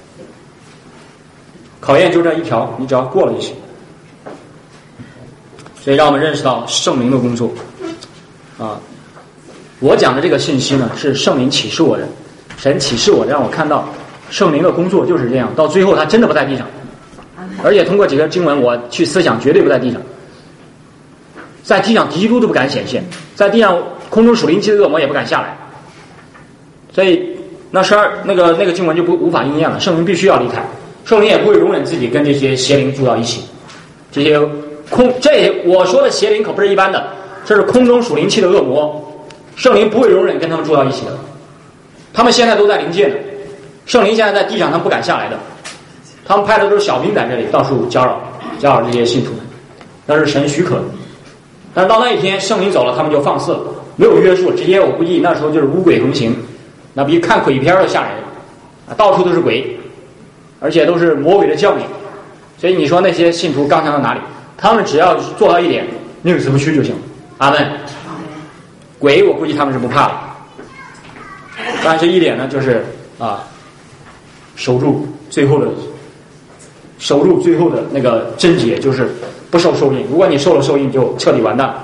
[SPEAKER 1] 考验就这一条，你只要过了就行。所以让我们认识到圣灵的工作啊。我讲的这个信息呢，是圣灵启示我的，神启示我的，让我看到圣灵的工作就是这样，到最后他真的不在地上，而且通过几个经文我去思想，绝对不在地上。在地上基督都不敢显现，在地上空中属灵气的恶魔也不敢下来，所以那十二那个那个经文就不无法应验了。圣灵必须要离开，圣灵也不会容忍自己跟这些邪灵住到一起。这些空这我说的邪灵可不是一般的，这是空中属灵气的恶魔，圣灵不会容忍跟他们住到一起的。他们现在都在灵界呢，圣灵现在在地上，他们不敢下来的。他们派的都是小兵在这里到处搅扰搅扰这些信徒们，那是神许可的。但是到那一天圣灵走了，他们就放肆了，没有约束，直接我估计那时候就是乌鬼横行，那比看鬼片都吓人啊，到处都是鬼，而且都是魔鬼的将领。所以你说那些信徒刚强到哪里？他们只要做到一点，宁死不屈就行。阿们。鬼我估计他们是不怕的，但是一点呢，就是啊，守住最后的，守住最后的那个贞洁，就是不受受印。如果你受了受印，就彻底完蛋。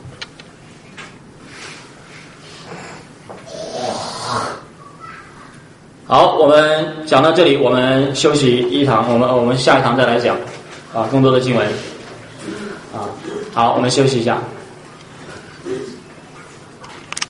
[SPEAKER 1] 好，我们讲到这里，我们休息一堂，我们我们下一堂再来讲啊更多的经文啊。好，我们休息一下。